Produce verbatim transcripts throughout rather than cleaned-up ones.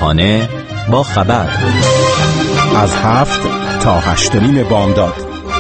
صبحانه با خبر از هفت تا هشت نیم بامداد.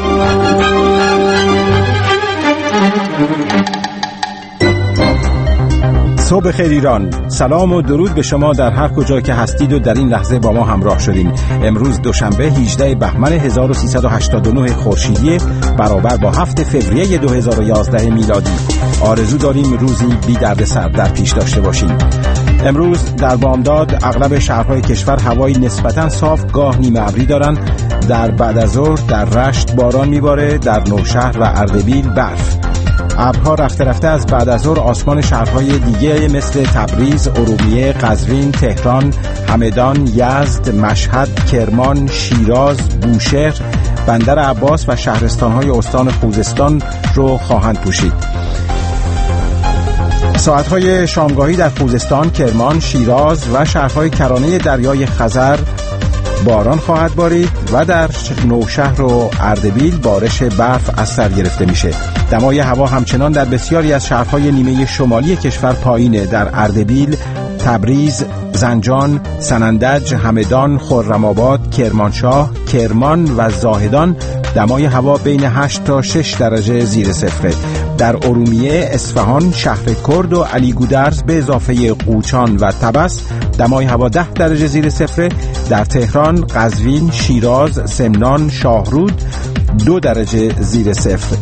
صبح خیر ایران، سلام و درود به شما در هر کجا که هستید و در این لحظه با ما همراه شدیم. امروز دوشنبه هجدهم بهمن هزار و سیصد و هشتاد و نه خورشیدی برابر با هفتم فوریه دو هزار و یازده میلادی. آرزو داریم روزی بی دردسر در پیش داشته باشیم. امروز در بامداد اغلب شهرهای کشور هوای نسبتاً صاف گاه نیمه ابری دارند. در بعد از ظهر در رشت باران میباره، در نوشهر و اردبیل برف. ابرها رفته رفته از بعد از ظهر آسمان شهرهای دیگه مثل تبریز، ارومیه، قزوین، تهران، همدان، یزد، مشهد، کرمان، شیراز، بوشهر، بندر عباس و شهرستانهای استان خوزستان رو خواهند پوشید. ساعتهای شامگاهی در خوزستان، کرمان، شیراز و شهرهای کرانه دریای خزر باران خواهد بارید و در نوشهر و اردبیل بارش برف از سر گرفته میشه. دمای هوا همچنان در بسیاری از شهرهای نیمه شمالی کشور پایینه. در اردبیل، تبریز، زنجان، سنندج، همدان، خرم‌آباد، کرمانشاه، کرمان و زاهدان دمای هوا بین هشت تا شش درجه زیر صفره. در ارومیه، اصفهان، شهر کرد و علی گودرز به اضافه قوچان و طبس دمای هوا ده درجه زیر صفره. در تهران، قزوین، شیراز، سمنان، شاهرود دو درجه زیر صفر.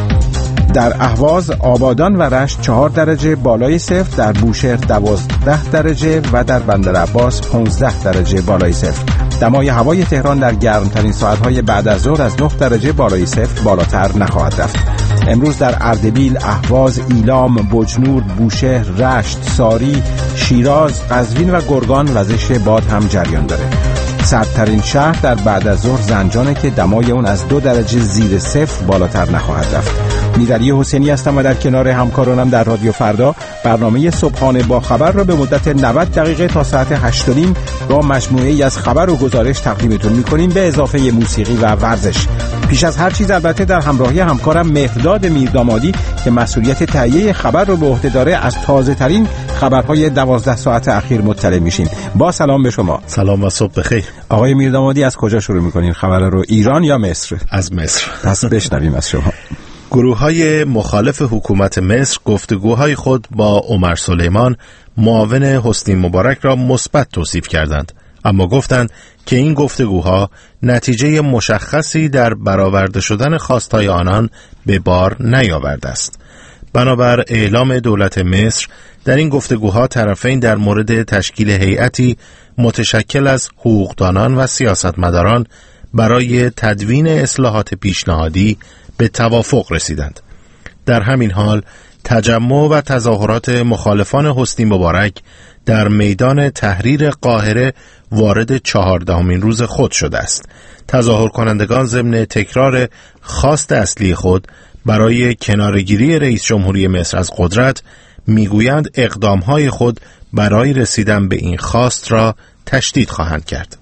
در اهواز، آبادان و رشت چهار درجه بالای صفر، در بوشهر دوازده درجه و در بندر عباس پانزده درجه بالای صفر. دمای هوای تهران در گرمترین ساعتهای بعد از ظهر از نه درجه بالای صفر بالاتر نخواهد رفت. امروز در اردبیل، اهواز، ایلام، بجنور، بوشهر، رشت، ساری، شیراز، قزوین و گرگان وزش باد هم جریان داره. سردترین شهر در بعد از ظهر زنجانه که دمای اون از دو درجه زیر صفر بالاتر نخواهد رفت. میرعلی حسینی هستم و در کنار همکارانم در رادیو فردا برنامه صبحانه با خبر را به مدت نود دقیقه تا ساعت هشت و نیم با مجموعه‌ای از خبر و گزارش تقدیمتون می‌کنیم به اضافه موسیقی و ورزش. پیش از هر چیز البته در همراهی همکارم مهرداد میردامادی که مسئولیت تهیه خبر رو به عهده داره از تازه‌ترین خبرهای دوازده ساعت اخیر مطلع میشیم. با سلام به شما. سلام و صبح بخیر. آقای میردامادی از کجا شروع می‌کنین خبر رو؟ ایران یا مصر؟ از مصر. پس بشنویم از شما. گروه‌های مخالف حکومت مصر گفتگوهای خود با عمر سلیمان معاون حسنی مبارک را مثبت توصیف کردند، اما گفتند که این گفتگوها نتیجه مشخصی در برآورده شدن خواستهای آنان به بار نیاورده است. بنابر اعلام دولت مصر در این گفتگوها طرفین در مورد تشکیل هیئتی متشکل از حقوقدانان و سیاستمداران برای تدوین اصلاحات پیشنهادی به توافق رسیدند. در همین حال تجمع و تظاهرات مخالفان حسنی مبارک در میدان تحریر قاهره وارد چهاردهمین روز خود شده است. تظاهر کنندگان ضمن تکرار خواست اصلی خود برای کنارگیری رئیس جمهوری مصر از قدرت میگویند اقدامهای خود برای رسیدن به این خواست را تشدید خواهند کرد.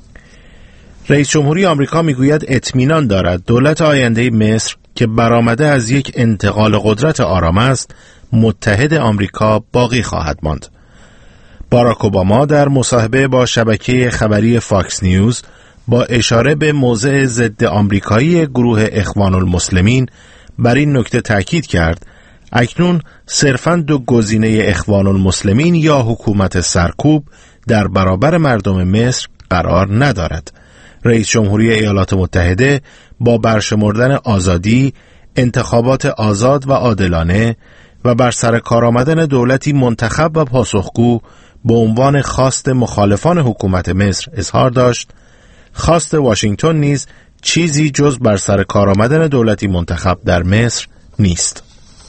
رئیس جمهوری آمریکا میگوید اطمینان دارد دولت آینده مصر که برآمده از یک انتقال قدرت آرام است، متحد آمریکا باقی خواهد ماند. باراک اوباما در مصاحبه با شبکه خبری فاکس نیوز با اشاره به موضع ضد آمریکایی گروه اخوان المسلمین بر این نکته تاکید کرد اکنون صرفاً دو گزینه اخوان المسلمین یا حکومت سرکوب در برابر مردم مصر قرار ندارد. رئیس جمهوری ایالات متحده با برشمردن آزادی، انتخابات آزاد و عادلانه و بر سر کار آمدن دولتی منتخب و پاسخگو به عنوان خواست مخالفان حکومت مصر اظهار داشت خواست واشنگتن نیز چیزی جز بر سر کار آمدن دولتی منتخب در مصر نیست.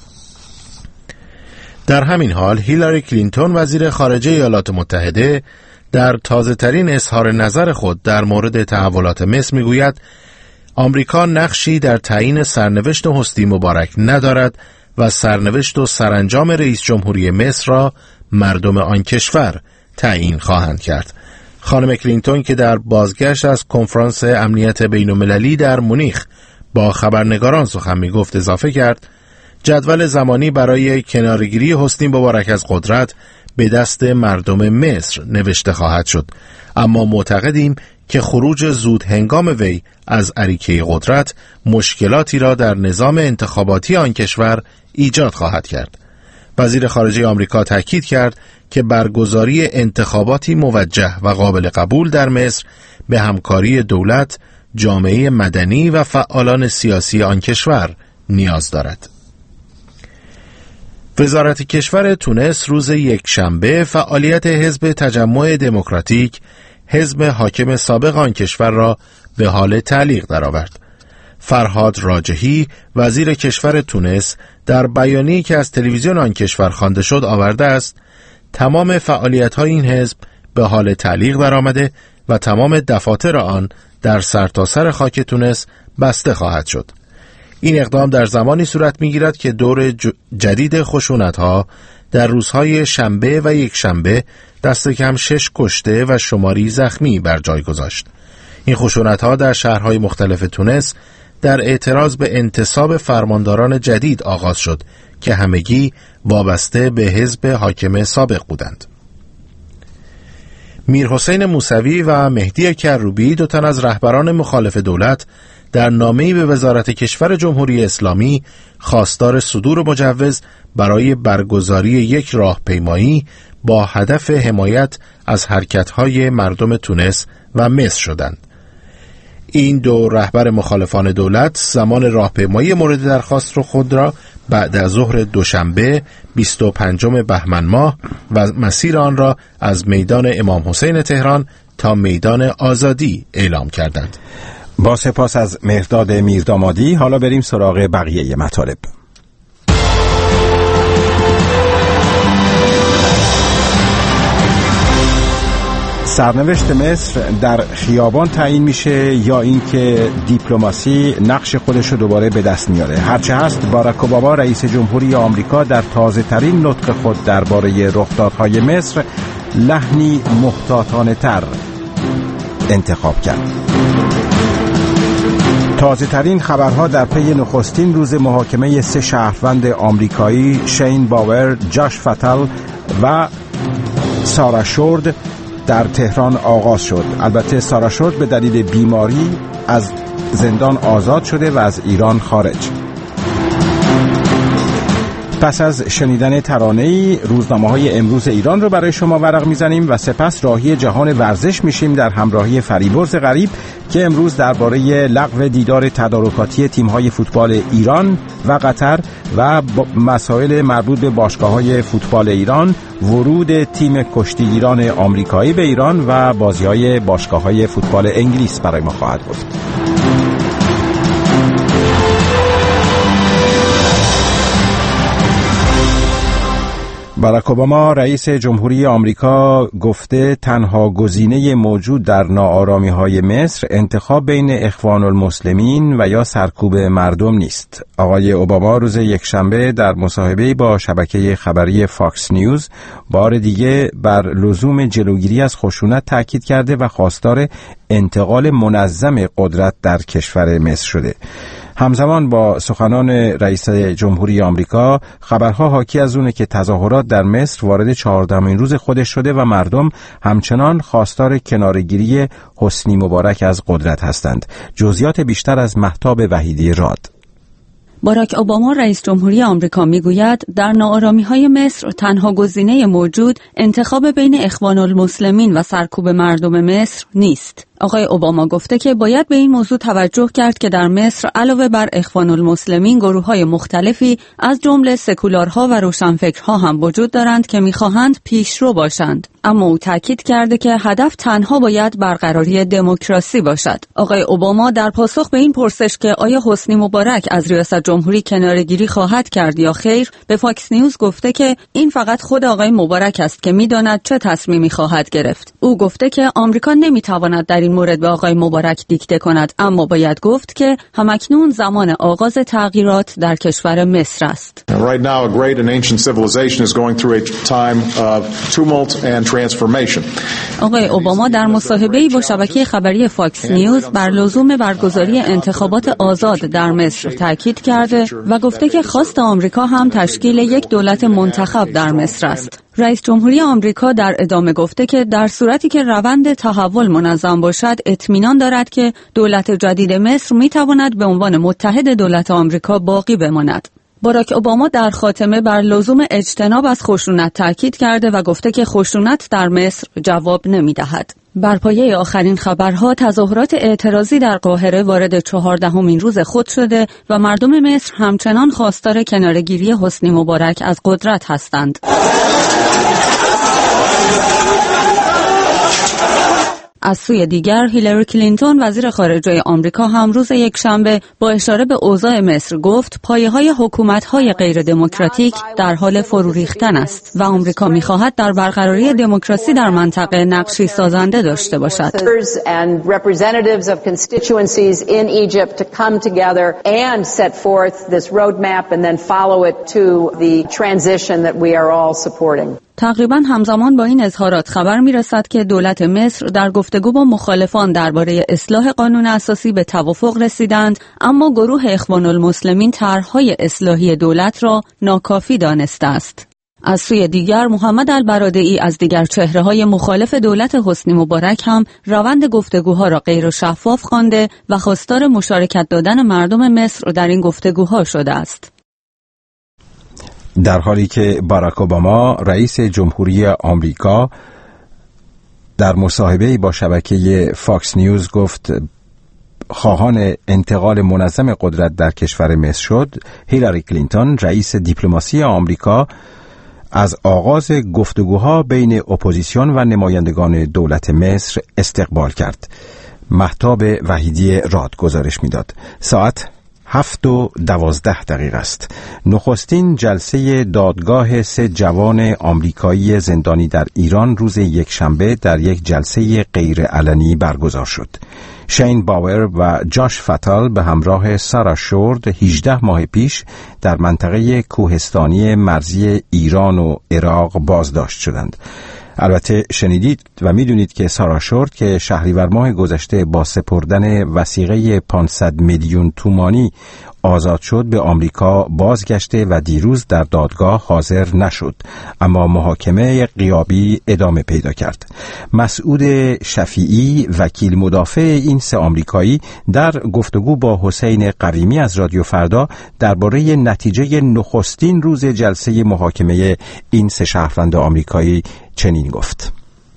در همین حال هیلاری کلینتون وزیر خارجه ایالات متحده در تازه ترین اظهار نظر خود در مورد تحولات مصر میگوید آمریکا نقشی در تعیین سرنوشت حسنی مبارک ندارد و سرنوشت و سرانجام رئیس جمهوری مصر را مردم آن کشور تعیین خواهند کرد. خانم کلینتون که در بازگشت از کنفرانس امنیت بین‌المللی در مونیخ با خبرنگاران سخن میگفت اضافه کرد جدول زمانی برای کنارگیری حسنی مبارک از قدرت به دست مردم مصر نوشته خواهد شد، اما معتقدیم که خروج زود هنگام وی از اریکه قدرت مشکلاتی را در نظام انتخاباتی آن کشور ایجاد خواهد کرد. وزیر خارجه آمریکا تاکید کرد که برگزاری انتخاباتی موجه و قابل قبول در مصر به همکاری دولت، جامعه مدنی و فعالان سیاسی آن کشور نیاز دارد. وزارت کشور تونس روز یکشنبه فعالیت حزب تجمع دموکراتیک، حزب حاکم سابق آن کشور را به حال تعلیق درآورد. فرهاد راجحی وزیر کشور تونس در بیانیه‌ای که از تلویزیون آن کشور خوانده شد آورده است تمام فعالیت‌های این حزب به حال تعلیق درآمده و تمام دفاتر آن در سرتاسر خاک تونس بسته خواهد شد. این اقدام در زمانی صورت می‌گیرد که دور جدید خشونت‌ها در روزهای شنبه و یکشنبه دست کم شش کشته و شماری زخمی بر جای گذاشت. این خشونت‌ها در شهرهای مختلف تونس در اعتراض به انتصاب فرمانداران جدید آغاز شد که همگی وابسته به حزب حاکم سابق بودند. میرحسین موسوی و مهدی کروبی، دو تن از رهبران مخالف دولت، در نامه‌ای به وزارت کشور جمهوری اسلامی خواستار صدور مجوز برای برگزاری یک راهپیمایی با هدف حمایت از حرکت‌های مردم تونس و مصر شدند. این دو رهبر مخالفان دولت زمان راهپیمایی مورد درخواست رو خود را بعد از ظهر دوشنبه بیست و پنجم بهمن ماه و مسیر آن را از میدان امام حسین تهران تا میدان آزادی اعلام کردند. با سپاس از مهرداد میردامادی، حالا بریم سراغ بقیه مطالب. سرنوشت مصر در خیابان تعیین میشه یا اینکه دیپلماسی نقش خودش رو دوباره به دست میاره؟ هرچه هست، باراک اوباما رئیس جمهوری آمریکا در تازه ترین نطق خود درباره رخدادهای مصر لحنی محتاطانه تر انتخاب کرد. تازه ترین خبرها در پی نخستین روز محاکمه سه شهروند آمریکایی شین باور، جاش فتل و سارا شورد در تهران آغاز شد. البته سارا شورد به دلیل بیماری از زندان آزاد شده و از ایران خارج. پس از شنیدن ترانه‌ای، روزنامه‌های امروز ایران رو برای شما ورق میزنیم و سپس راهی جهان ورزش میشیم در همراهی فریبرز غریب که امروز درباره لغو دیدار تدارکاتی تیم‌های فوتبال ایران و قطر و مسائل مربوط به باشگاه‌های فوتبال ایران، ورود تیم کشتیگیران آمریکایی به ایران و بازی‌های باشگاه‌های فوتبال انگلیس برای ما خواهد گفت. باراک اوباما رئیس جمهوری آمریکا گفته تنها گزینه موجود در ناآرامی‌های مصر انتخاب بین اخوان المسلمین و یا سرکوب مردم نیست. آقای اوباما روز یکشنبه در مصاحبه‌ای با شبکه خبری فاکس نیوز بار دیگه بر لزوم جلوگیری از خشونت تاکید کرده و خواستار انتقال منظم قدرت در کشور مصر شده. همزمان با سخنان رئیس جمهوری آمریکا، خبرها حاکی از اونه که تظاهرات در مصر وارد چهاردهمین روز خودش شده و مردم همچنان خواستار کناره‌گیری حسنی مبارک از قدرت هستند. جزئیات بیشتر از مهتاب وحیدی راد. باراک اوباما رئیس جمهوری آمریکا میگوید در ناآرامی‌های مصر تنها گزینه موجود انتخاب بین اخوان المسلمین و سرکوب مردم مصر نیست. آقای اوباما گفته که باید به این موضوع توجه کرد که در مصر علاوه بر اخوان المسلمین گروه‌های مختلفی از جمله سکولارها و روشنفکرها هم وجود دارند که می‌خواهند پیشرو باشند. اما او تاکید کرده که هدف تنها باید برقراری دموکراسی باشد. آقای اوباما در پاسخ به این پرسش که آیا حسنی مبارک از ریاست جمهوری کناره‌گیری خواهد کرد یا خیر، به فاکس نیوز گفته که این فقط خود آقای مبارک است که می‌داند چه تصمیمی خواهد گرفت. او گفته که آمریکا نمی‌تواند در این مورد به آقای مبارک دیکته کند، اما باید گفت که همکنون زمان آغاز تغییرات در کشور مصر است. Right now a great and ancient civilization is going through a time of tumult and transformation. آقای اوباما در مصاحبه‌ای با شبکه خبری فاکس نیوز بر لزوم برگزاری انتخابات آزاد در مصر تاکید کرده و گفته که خواست آمریکا هم تشکیل یک دولت منتخب در مصر است. رئیس جمهوری آمریکا در ادامه گفته که در صورتی که روند تحول منظم باشد اطمینان دارد که دولت جدید مصر میتواند به عنوان متحد دولت آمریکا باقی بماند. باراک اوباما در خاتمه بر لزوم اجتناب از خشونت تاکید کرده و گفته که خشونت در مصر جواب نمی‌دهد. بر پایه آخرین خبرها تظاهرات اعتراضی در قاهره وارد چهاردهمین روز خود شده و مردم مصر همچنان خواستار کناره‌گیری حسنی مبارک از قدرت هستند. از سوی دیگر هیلاری کلینتون وزیر خارجه آمریکا هم روز یکشنبه با اشاره به اوضاع مصر گفت پایه‌های حکومت‌های غیر دموکراتیک در حال فرو ریختن است و آمریکا می‌خواهد در برقراری دموکراسی در منطقه نقشی سازنده داشته باشد. تقریباً همزمان با این اظهارات خبر می‌رسد که دولت مصر در گفتگو با مخالفان درباره اصلاح قانون اساسی به توافق رسیدند، اما گروه اخوان المسلمین طرح‌های اصلاحی دولت را ناکافی دانسته است. از سوی دیگر محمد البرادعی از دیگر چهره‌های مخالف دولت حسنی مبارک هم روند گفتگوها را غیر شفاف خوانده و خواستار مشارکت دادن مردم مصر در این گفتگوها شده است. در حالی که باراک اوباما رئیس جمهوری آمریکا در مصاحبه‌ای با شبکه فاکس نیوز گفت خواهان انتقال منظم قدرت در کشور مصر شد، هیلاری کلینتون رئیس دیپلماسی آمریکا از آغاز گفتگوها بین اپوزیسیون و نمایندگان دولت مصر استقبال کرد. مهتاب وحیدی راد گزارش می‌داد. ساعت هفت و دوازده دقیقه است. نخستین جلسه دادگاه سه جوان آمریکایی زندانی در ایران روز یکشنبه در یک جلسه غیر علنی برگزار شد. شین باور و جاش فتال به همراه سارا شورد هجده ماه پیش در منطقه کوهستانی مرزی ایران و عراق بازداشت شدند. البته شنیدید و میدونید که سارا شورد که شهریور ماه گذشته با سپردن وثیقه پانصد میلیون تومانی آزاد شد به آمریکا بازگشته و دیروز در دادگاه حاضر نشد، اما محاکمه غیابی ادامه پیدا کرد. مسعود شفیعی وکیل مدافع این سه آمریکایی در گفتگو با حسین قویمی از رادیو فردا درباره نتیجه نخستین روز جلسه محاکمه این سه شهروند آمریکایی چنین گفت: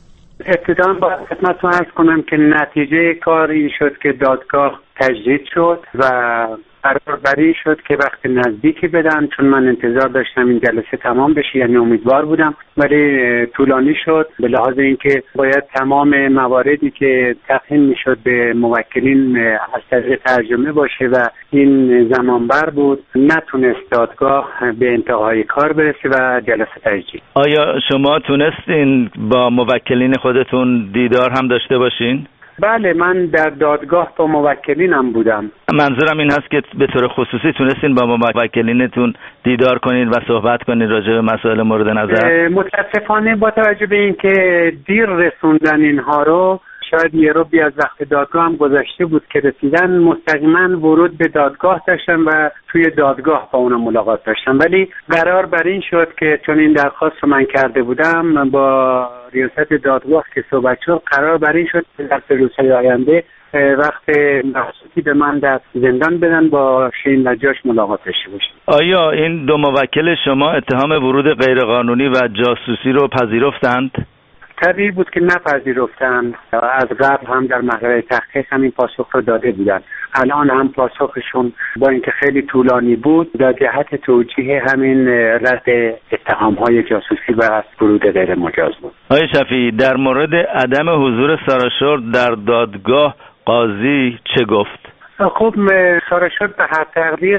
ابتداً باید خدمتتون عرض کنم که نتیجه کار این شد که دادگاه تجدید شد و قرار بر این شد که وقت نزدیکی بدن، چون من انتظار داشتم این جلسه تمام بشه، یعنی امیدوار بودم، ولی طولانی شد به لحاظ اینکه باید تمام مواردی که تقدیم میشد به موکلین از طریق ترجمه باشه و این زمانبر بود. نتونست دادگاه به انتهای کار برسه و جلسه تجدید. آیا شما تونستین با موکلین خودتون دیدار هم داشته باشین؟ بله، من در دادگاه با موکلینم بودم. منظورم این هست که به طور خصوصی تونستین با موکلینتون دیدار کنین و صحبت کنین راجع به مسائل مورد نظر؟ متاسفانه با توجه به اینکه دیر رسوندن اینها رو، شاید یه رو بی از وقت دادگاه هم گذشته بود که رسیدن، مستقیما ورود به دادگاه داشتم و توی دادگاه با اونا ملاقات داشتم. ولی قرار بر این شد که چون این درخواست رو من کرده بودم با ریاست دادگاه که صحبت شد، قرار بر این شد که در سه روزهای آینده وقت مخصوصی به من در زندان بدن با شین و جاش ملاقات داشته باشیم. آیا این دو موکل شما اتهام ورود غیرقانونی و جاسوسی رو پذیرفتند؟ طبیعی بود که نپذیرفتن. از قبل هم در مرحله تحقیق همین پاسخ رو داده بودن. الان هم پاسخشون با اینکه خیلی طولانی بود در جهت توجیه همین رد اتهام‌های جاسوسی و ورود غیر مجاز بود. آقای شفیعی، در مورد عدم حضور سارا شورد در دادگاه قاضی چه گفت؟ خب سارا شورد به هر تقدیر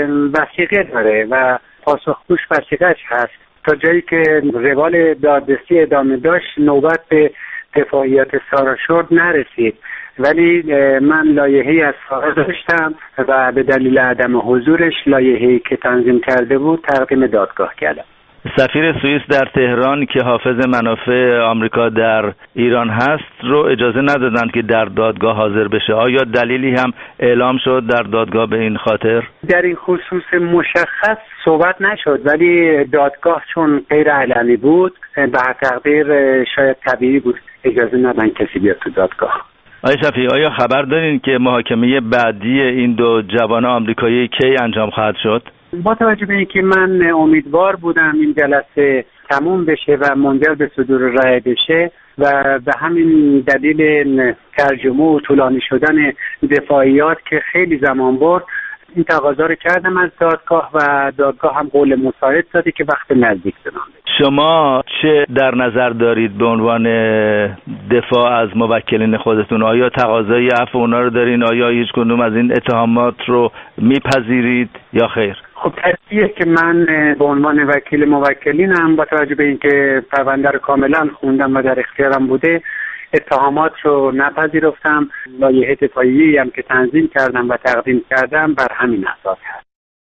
وثیقه داره و پاسخگوش وثیقه‌اش هست. تا جایی که روال دادرسی ادامه داشت نوبت به دفاعیات سارا شورد نرسید، ولی من لایحه‌ای از سارا داشتم و به دلیل عدم حضورش لایحه‌ای که تنظیم کرده بود تقدیم دادگاه کردم. سفیر سوئیس در تهران که حافظ منافع آمریکا در ایران هست رو اجازه ندادند که در دادگاه حاضر بشه. آیا دلیلی هم اعلام شد در دادگاه به این خاطر؟ در این خصوص مشخص صحبت نشد، ولی دادگاه چون غیر علنی بود به هر تقدیر شاید طبیعی بود اجازه ندادن کسی بیاد تو دادگاه. آقای شفیعی، آیا خبر دارین که محاکمه بعدی این دو جوان آمریکایی کی انجام خواهد شد؟ با توجه به اینکه من امیدوار بودم این جلسه تموم بشه و منجر به صدور رأی بشه و به همین دلیل ترجمه و طولانی شدن دفاعیات که خیلی زمان برد این تقاضا رو کردم از دادگاه و دادگاه هم قول مساعد داده که وقت نزدیک بدم. شما چه در نظر دارید به عنوان دفاع از موکلین خودتون؟ آیا تقاضای عفو اونا رو دارین؟ آیا هیچ کدوم از این اتهامات رو میپذیرید یا خیر؟ خب طبیعیه که من به عنوان وکیل موکلینم با توجه به اینکه پرونده رو کاملا خوندم و در اختیارم بوده اتهامات رو نپذیرفتم. لایحه دفاعی هم که تنظیم کردم و تقدیم کردم بر همین اساس هست.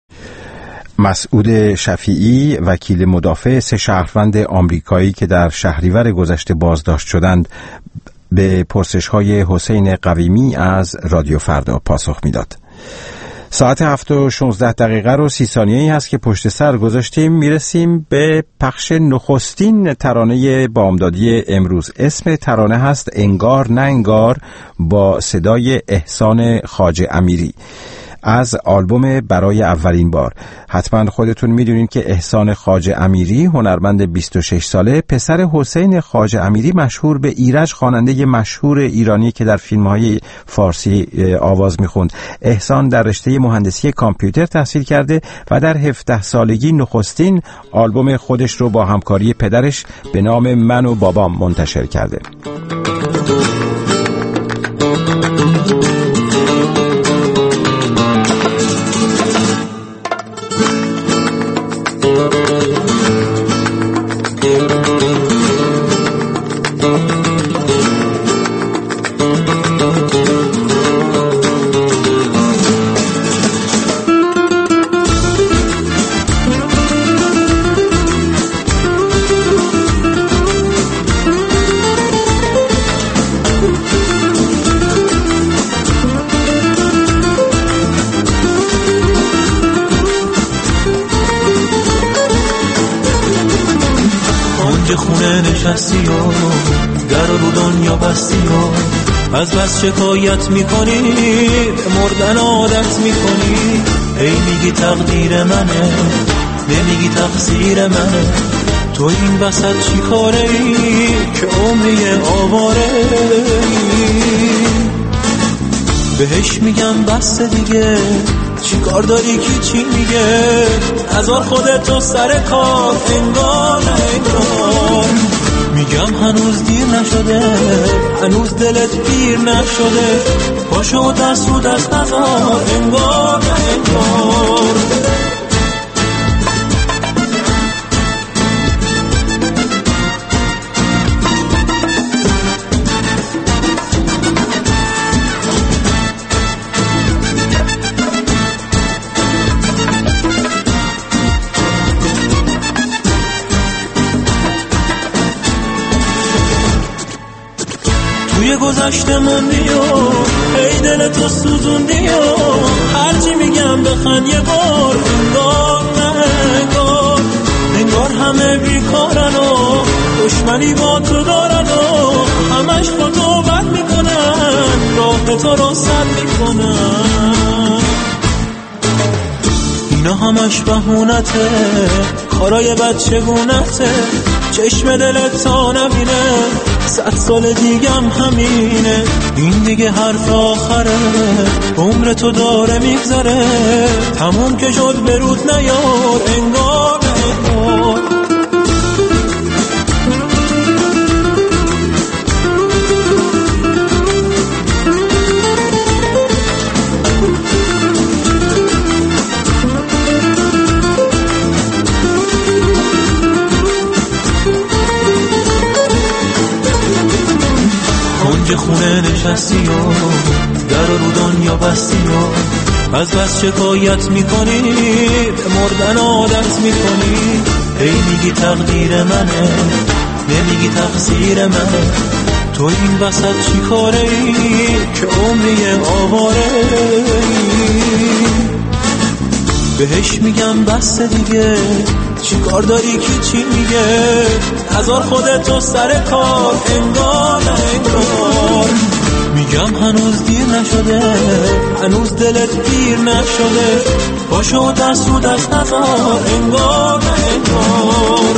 مسعود شفیعی، وکیل مدافع سه شهروند آمریکایی که در شهریور گذشته بازداشت شدند، به پرسش‌های حسین قویمی از رادیو فردا پاسخ میداد. ساعت هفت و شانزده دقیقه رو سی ثانیه‌ای هست که پشت سر گذاشتیم. میرسیم به پخش نخستین ترانه بامدادی امروز. اسم ترانه هست انگار نه انگار با صدای احسان خواجه امیری از آلبوم برای اولین بار. حتما خودتون میدونین که احسان خواجه امیری هنرمند بیست و شش ساله، پسر حسین خواجه امیری مشهور به ایرج، خواننده مشهور ایرانی که در فیلم‌های فارسی آواز میخوند. احسان در رشته مهندسی کامپیوتر تحصیل کرده و در هفده سالگی نخستین آلبوم خودش رو با همکاری پدرش به نام من و بابام منتشر کرده. نشستی و در رو دنیا بستی و از بس شکایت میکنی به مردن عادت میکنی. ای میگی تقدیر منه، نمیگی تقصیر منه. تو این وسط چی کاره ای که عمری آواره ای؟ بهش میگم بس دیگه، چی کار داری کی چی میگه؟ هزار خودتو سر کار انگار نه انگار. میگم هنوز دیر نشده، هنوز دلت پیر نشده. پاشو دست رو دست نزار انگار نه انگار. گذشته موندی و ای دل تو سوزوندی و هرچی میگم بخند یه بار. انگار نه انگار، انگار همه بیکارن و دشمنی با تو دارن و همش با تو بد میکنن، راه تو رو سد میکنن. اینا همش بهونته، کارای بچگونته. چشم دلت تا نبینه صد سال دیگم همینه. این دیگه حرف آخره، عمر تو داره میگذره. تموم که شد برود نیار انگار انگار. کنج خونه نشستی و در رو دنیا بستی و از بس شکایت میکنی به مردن عادت میکنی. ای میگی تقدیر منه، نمیگی تقصیر منه. تو این وسط چی کاره ای که عمری آواره ای؟ بهش میگم بس دیگه، چی کار داری که چی میگه؟ هزار خودتو سر کار، انگار نه انگار. میگم هنوز دیر نشده، هنوز دلت گیر نشده، پاشو دست رو دست نزار، انگار نه انگار.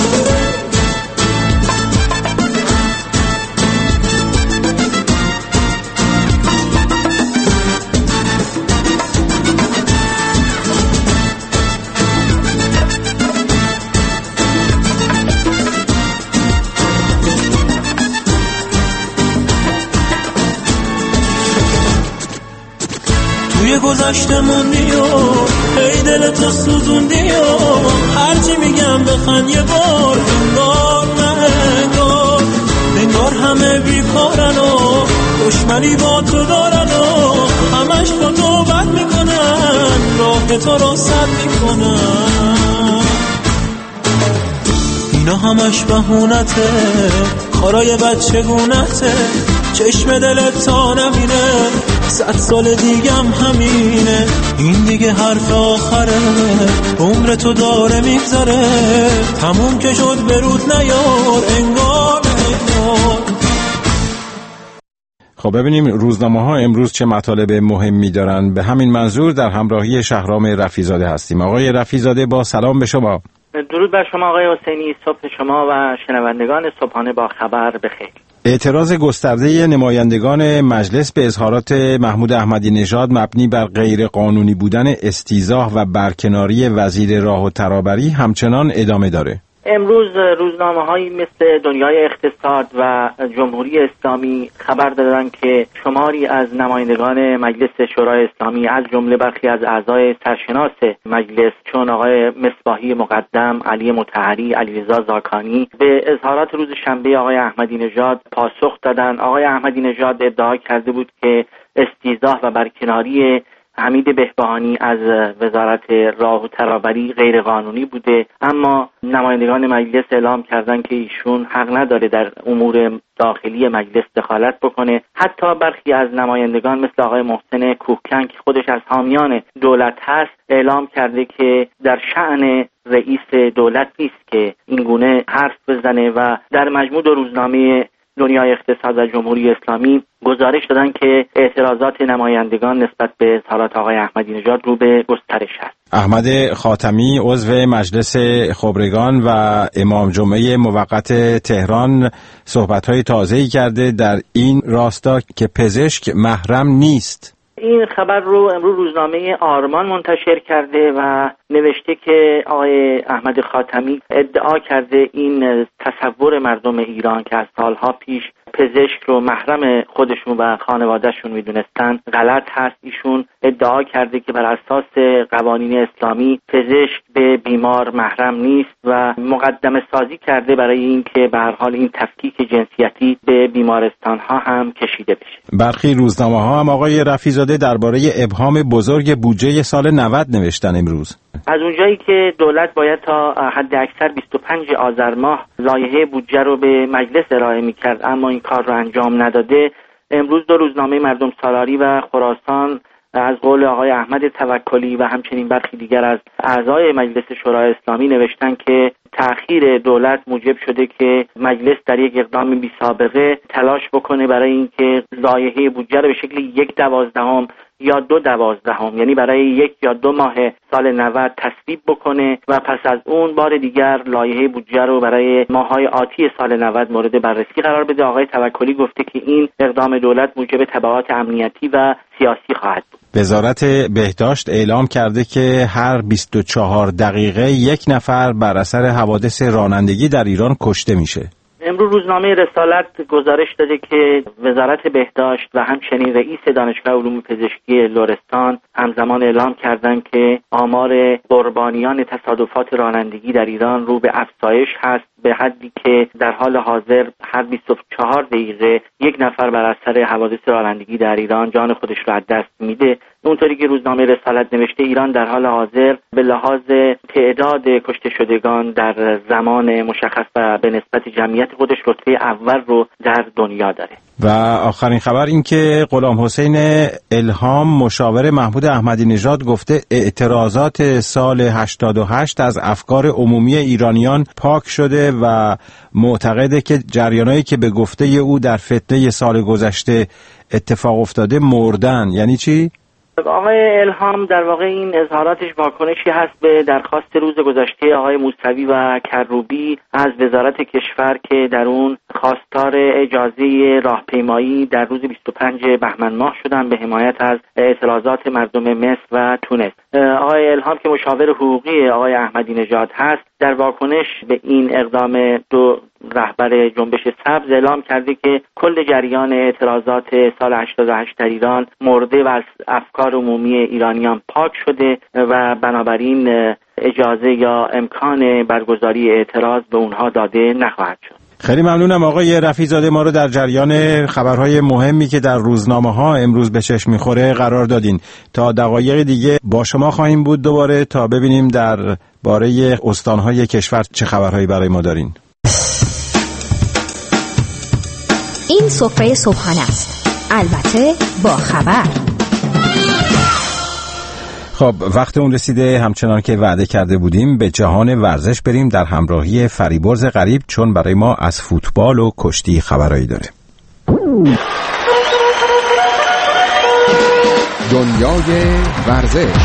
توی گذشته موندی و ای دلتو سوزوندی و هرچی میگم بخن یه بار، انگار نه انگار. انگار همه بیکارن و دشمنی با تو دارن و همش با تو بد میکنن، راه تو رو سد میکنن. اینا همش بهونته، کارای بچه گونته، چشم دلت تا نبینه، صد سال دیگم همینه. این دیگه حرف آخره، عمر تو داره میگذره، تموم که شد برود نیار، انگار انگار. خب ببینیم روزنامه ها امروز چه مطالب مهمی دارن. به همین منظور در همراهی شهرام رفیع‌زاده هستیم. آقای رفیع‌زاده با سلام به شما. درود بر شما آقای حسینی، صبح شما و شنوندگان صبحانه با خبر بخیر. اعتراض گسترده نمایندگان مجلس به اظهارات محمود احمدی نژاد مبنی بر غیر قانونی بودن استیضاح و برکناری وزیر راه و ترابری همچنان ادامه داره. امروز روزنامه‌هایی مثل دنیای اقتصاد و جمهوری اسلامی خبر دادند که شماری از نمایندگان مجلس شورای اسلامی از جمله برخی از اعضای سرشناس مجلس چون آقای مصباحی مقدم، علی مطهری، علیرضا زاکانی به اظهارات روز شنبه آقای احمدی نژاد پاسخ دادند. آقای احمدی نژاد ادعا کرده بود که استیضاح و برکناری حمید بهبهانی از وزارت راه و ترابری غیر قانونی بوده، اما نمایندگان مجلس اعلام کردند که ایشون حق نداره در امور داخلی مجلس دخالت بکنه. حتی برخی از نمایندگان مثل آقای محسن کوهکن که خودش از حامیان دولت هست اعلام کرده که در شأن رئیس دولت نیست که این گونه حرف بزنه و در مجموع دو روزنامه دنیای اقتصاد و جمهوری اسلامی گزارش دادن که اعتراضات نمایندگان نسبت به اظهارات آقای احمدی نژاد رو به گسترش است. احمد خاتمی عضو مجلس خبرگان و امام جمعه موقت تهران صحبت‌های تازه‌ای کرده در این راستا که پزشک محرم نیست. این خبر رو امروز روزنامه آرمان منتشر کرده و نوشته که آقای احمد خاتمی ادعا کرده این تصور مردم ایران که از سالها پیش پزشک رو محرم خودشون و خانوادهشون میدونستن غلط هست. ایشون ادعا کرده که بر اساس قوانین اسلامی پزشک به بیمار محرم نیست و مقدمه سازی کرده برای اینکه به هر حال این تفکیک جنسیتی به بیمارستان ها هم کشیده بشه. برخی روزنامه ها هم آقای رفیع‌زاده درباره ابهام بزرگ بودجه سال نود نوشتن امروز. از اونجایی که دولت باید تا حد اکثر بیست و پنج آذر ماه لایحه بودجه رو به مجلس ارائه می‌کرد اما این کار رو انجام نداده، امروز دو روزنامه مردم سالاری و خراسان از قول آقای احمد توکلی و همچنین برخی دیگر از اعضای مجلس شورای اسلامی نوشتن که تأخیر دولت موجب شده که مجلس در یک اقدام بی سابقه تلاش بکنه برای اینکه لایحه بودجه رو به شکل یک دوازدهم یا دو دوازدهم یعنی برای یک یا دو ماه سال نود تصویب بکنه و پس از اون بار دیگر لایحه بودجه رو برای ماه‌های آتی سال نود مورد بررسی قرار بده. آقای توکلی گفته که این اقدام دولت موجب تبعات امنیتی و سیاسی خواهد بود. وزارت بهداشت اعلام کرده که هر بیست و چهار دقیقه یک نفر بر اثر حوادث رانندگی در ایران کشته میشه. امروز روزنامه رسالت گزارش داده که وزارت بهداشت و همچنین رئیس دانشگاه علوم پزشکی لرستان همزمان اعلام کردند که آمار قربانیان تصادفات رانندگی در ایران رو به افزایش هست، به حدی که در حال حاضر هر بیست و چهار دقیقه یک نفر بر اثر حوادث رانندگی در ایران جان خودش رو از دست میده اونطوری که روزنامه رسالت نوشته ایران در حال حاضر به لحاظ تعداد کشته شدگان در زمان مشخص و به نسبت جمعیت خودش رتبه اول رو در دنیا داره. و آخرین خبر این که غلام حسین الهام مشاور محمود احمدی نژاد گفته اعتراضات سال هشتاد و هشت از افکار عمومی ایرانیان پاک شده و معتقده که جریانایی که به گفته او در فتنه سال گذشته اتفاق افتاده مردن. یعنی چی؟ آقای الهام در واقع این اظهاراتش واکنشی هست به درخواست روز گذشته آقای موسوی و کروبی از وزارت کشور که در اون خواستار اجازه راهپیمایی در روز بیست و پنجم بهمن ماه شدن به حمایت از اعتراضات مردم مصر و تونس. آقای الهام که مشاور حقوقی آقای احمدی نژاد هست در واکنش به این اقدام دو رهبر جنبش سبز اعلام کرده که کل جریان اعتراضات سال هشتاد و هشت در ایران مرده و از افکار عمومی ایرانیان پاک شده و بنابراین اجازه یا امکان برگزاری اعتراض به اونها داده نخواهد شد. خیلی ممنونم آقای رفیع‌زاده، ما رو در جریان خبرهای مهمی که در روزنامه‌ها امروز به چشم می‌خوره قرار دادین. تا دقایق دیگه با شما خواهیم بود دوباره تا ببینیم در باره استان‌های کشور چه خبرهایی برای ما دارین. این سفره صبحانه است، البته با خبر. خب وقت اون رسیده، همچنان که وعده کرده بودیم به جهان ورزش بریم در همراهی فریبرز غریب، چون برای ما از فوتبال و کشتی خبرایی داره. دنیای ورزش.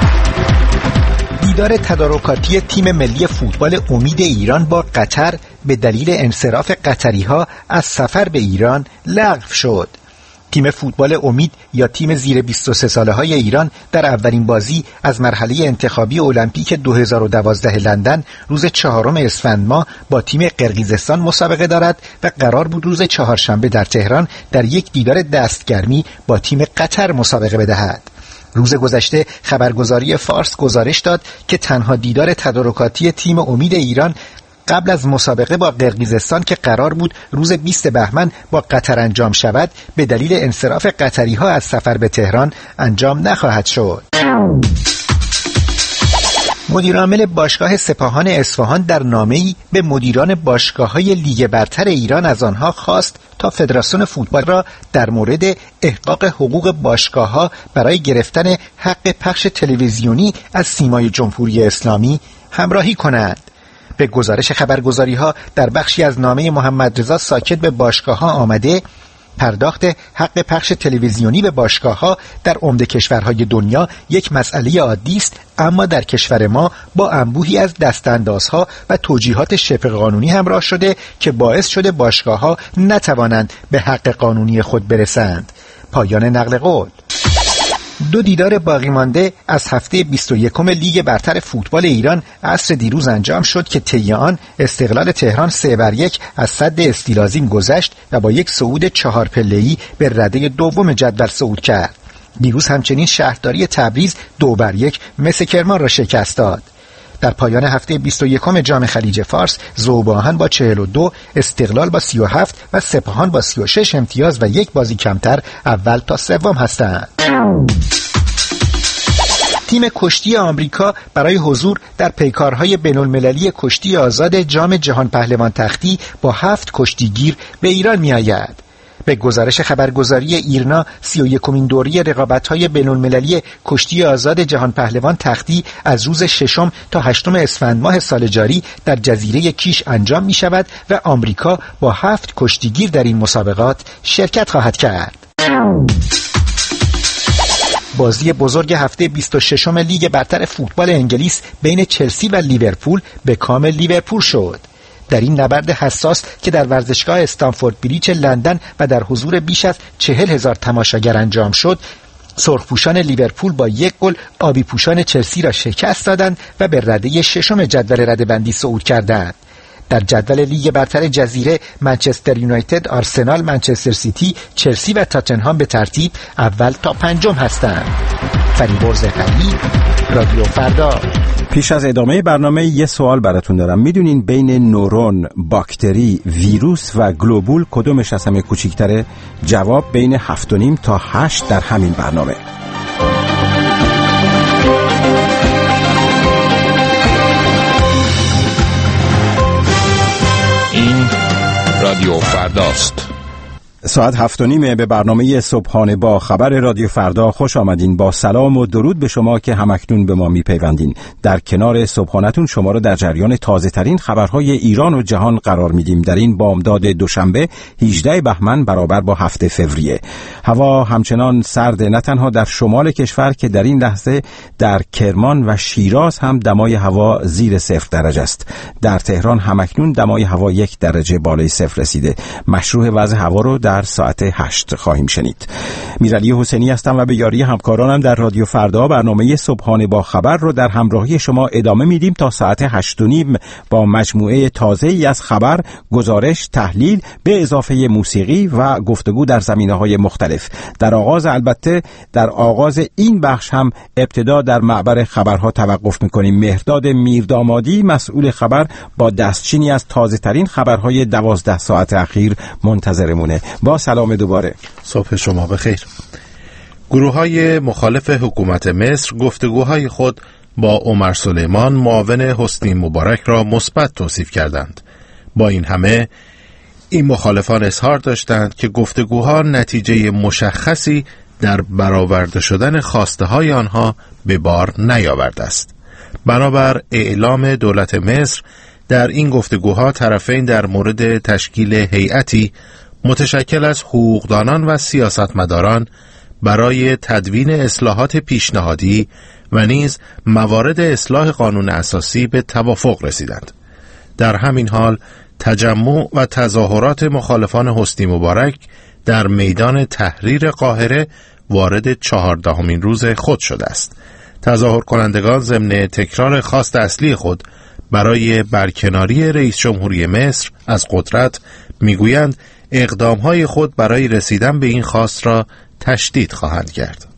دیدار تدارکاتی تیم ملی فوتبال امید ایران با قطر به دلیل انصراف قطری‌ها از سفر به ایران لغو شد. تیم فوتبال امید یا تیم زیر بیست و سه ساله های ایران در اولین بازی از مرحله انتخابی المپیک دو هزار و دوازده لندن روز چهارم اسفند ماه با تیم قرقیزستان مسابقه دارد و قرار بود روز چهارشنبه در تهران در یک دیدار دستگرمی با تیم قطر مسابقه بدهد. روز گذشته خبرگزاری فارس گزارش داد که تنها دیدار تدارکاتی تیم امید ایران قبل از مسابقه با قرقیزستان که قرار بود روز بیست بهمن با قطر انجام شود به دلیل انصراف قطری‌ها از سفر به تهران انجام نخواهد شد. مدیرعامل باشگاه سپاهان اصفهان در نامه‌ای به مدیران باشگاه‌های لیگ برتر ایران از آنها خواست تا فدراسیون فوتبال را در مورد احقاق حقوق باشگاه‌ها برای گرفتن حق پخش تلویزیونی از سیمای جمهوری اسلامی همراهی کنند. به گزارش خبرگزاری‌ها در بخشی از نامه محمد رضا ساکت به باشگاه‌ها آمده پرداخت حق پخش تلویزیونی به باشگاه‌ها در عمده کشورهای دنیا یک مسئله عادی است، اما در کشور ما با انبوهی از دستاندازها و توجیهات شبه قانونی همراه شده که باعث شده باشگاه‌ها نتوانند به حق قانونی خود برسند. پایان نقل قول. دو دیدار باقی مانده از هفته بیست و یکم لیگ برتر فوتبال ایران عصر دیروز انجام شد که طی آن استقلال تهران سه بر یک از سد استیلازین گذشت و با یک صعود چهار پله‌ای به رده دوم جدول صعود کرد. دیروز همچنین شهرداری تبریز دو بر یک مس کرمان را شکست داد. در پایان هفته بیست و یکم جام خلیج فارس ذوب‌آهن با چهل و دو، استقلال با سی و هفت و سپاهان با سی و شش امتیاز و یک بازی کمتر اول تا سوم هستند. تیم کشتی آمریکا برای حضور در پیکارهای بین‌المللی کشتی آزاد جام جهان پهلوان تختی با هفت کشتیگیر به ایران می آید. به گزارش خبرگزاری ایرنا سی و یکمین دوره رقابت‌های بین‌المللی کشتی آزاد جهان پهلوان تختی از روز ششم تا هشتم اسفند ماه سال جاری در جزیره کیش انجام می شود و آمریکا با هفت کشتیگیر در این مسابقات شرکت خواهد کرد. بازی بزرگ هفته بیست و ششم لیگ برتر فوتبال انگلیس بین چلسی و لیورپول به کام لیورپول شد. در این نبرد حساس که در ورزشگاه استنفورد بریج لندن و در حضور بیش از چهل هزار تماشاگر انجام شد، سرخپوشان لیورپول با یک گل آبی پوشان چلسی را شکست دادند و به رده ششم جدول رده‌بندی صعود کردند. در جدول لیگ برتر جزیره منچستر یونایتد، آرسنال، منچستر سیتی، چلسی و تاتنهام به ترتیب اول تا پنجم هستند. فریبرز غریب، رادیو فردا. پیش از ادامه برنامه یه سوال براتون دارم. میدونین بین نورون، باکتری، ویروس و گلوبول کدومش از همه کوچیک‌تره؟ جواب بین هفت و نیم تا هشت در همین برنامه. این رادیو فرداست. ساعت هفت و نیمه به برنامه صبحانه با خبر رادیو فردا خوش آمدین. با سلام و درود به شما که همکنون به ما میپیوندین. در کنار صبحانتون شما رو در جریان تازه ترین خبرهای ایران و جهان قرار میدیم در این بامداد دوشنبه هجدهم بهمن برابر با هفتم فوریه. هوا همچنان سرد، نه تنها در شمال کشور که در این لحظه در کرمان و شیراز هم دمای هوا زیر صفر درجه است. در تهران همکنون دمای هوا یک درجه بالای صفر رسیده. مشروع وضع هوا رو در ساعت هشت خواهیم شنید. میرعلی حسینی هستم و به یاری همکارانم در رادیو فردا برنامه صبحانه با خبر رو در همراهی شما ادامه میدیم تا ساعت هشت و نیم با مجموعه تازه‌ای از خبر، گزارش، تحلیل به اضافه موسیقی و گفتگو در زمینه‌های مختلف. در آغاز البته در آغاز این بخش هم ابتدا در معبر خبرها توقف می‌کنیم. مهرداد میردامادی مسئول خبر با دستچینی از تازه‌ترین خبرهای دوازده ساعت اخیر منتظرمونه. با سلام دوباره. صبح شما بخیر. گروه‌های مخالف حکومت مصر گفتگوهای خود با عمر سلیمان معاون حسنی مبارک را مثبت توصیف کردند. با این همه این مخالفان اظهار داشتند که گفتگوها نتیجه مشخصی در برآورده شدن خواسته‌های آنها به بار نیاورده است. بنابر اعلام دولت مصر در این گفتگوها طرفین در مورد تشکیل هیئتی متشکل از حقوقدانان و سیاستمداران برای تدوین اصلاحات پیشنهادی و نیز موارد اصلاح قانون اساسی به توافق رسیدند. در همین حال تجمع و تظاهرات مخالفان حسنی مبارک در میدان تحریر قاهره وارد چهاردهمین روز خود شده است. تظاهر کنندگان ضمن تکرار خواست اصلی خود برای برکناری رئیس جمهوری مصر از قدرت میگویند اقدامهای خود برای رسیدن به این خواست را تشدید خواهند کرد.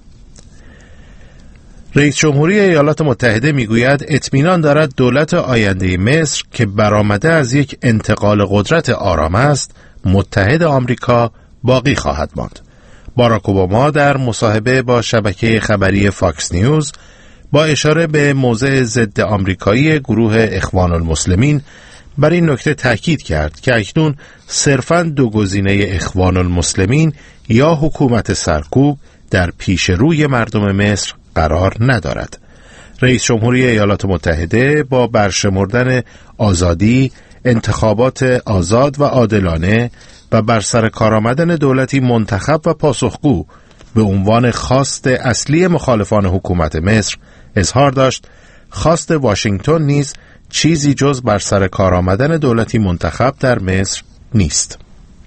رئیس جمهوری ایالات متحده میگوید اطمینان دارد دولت آینده مصر که برآمده از یک انتقال قدرت آرام است، متحد آمریکا باقی خواهد ماند. باراک اوباما در مصاحبه با شبکه خبری فاکس نیوز با اشاره به موضع ضد آمریکایی گروه اخوان المسلمین بر این نکته تاکید کرد که اکنون صرفاً دو گزینه اخوان المسلمین یا حکومت سرکوب در پیش روی مردم مصر قرار ندارد. رئیس جمهوری ایالات متحده با برشمردن آزادی، انتخابات آزاد و عادلانه و بر سر کار آمدن دولتی منتخب و پاسخگو به عنوان خواست اصلی مخالفان حکومت مصر اظهار داشت خواست واشنگتن نیز چیزی جز بر سر کار آمدن دولتی منتخب در مصر نیست.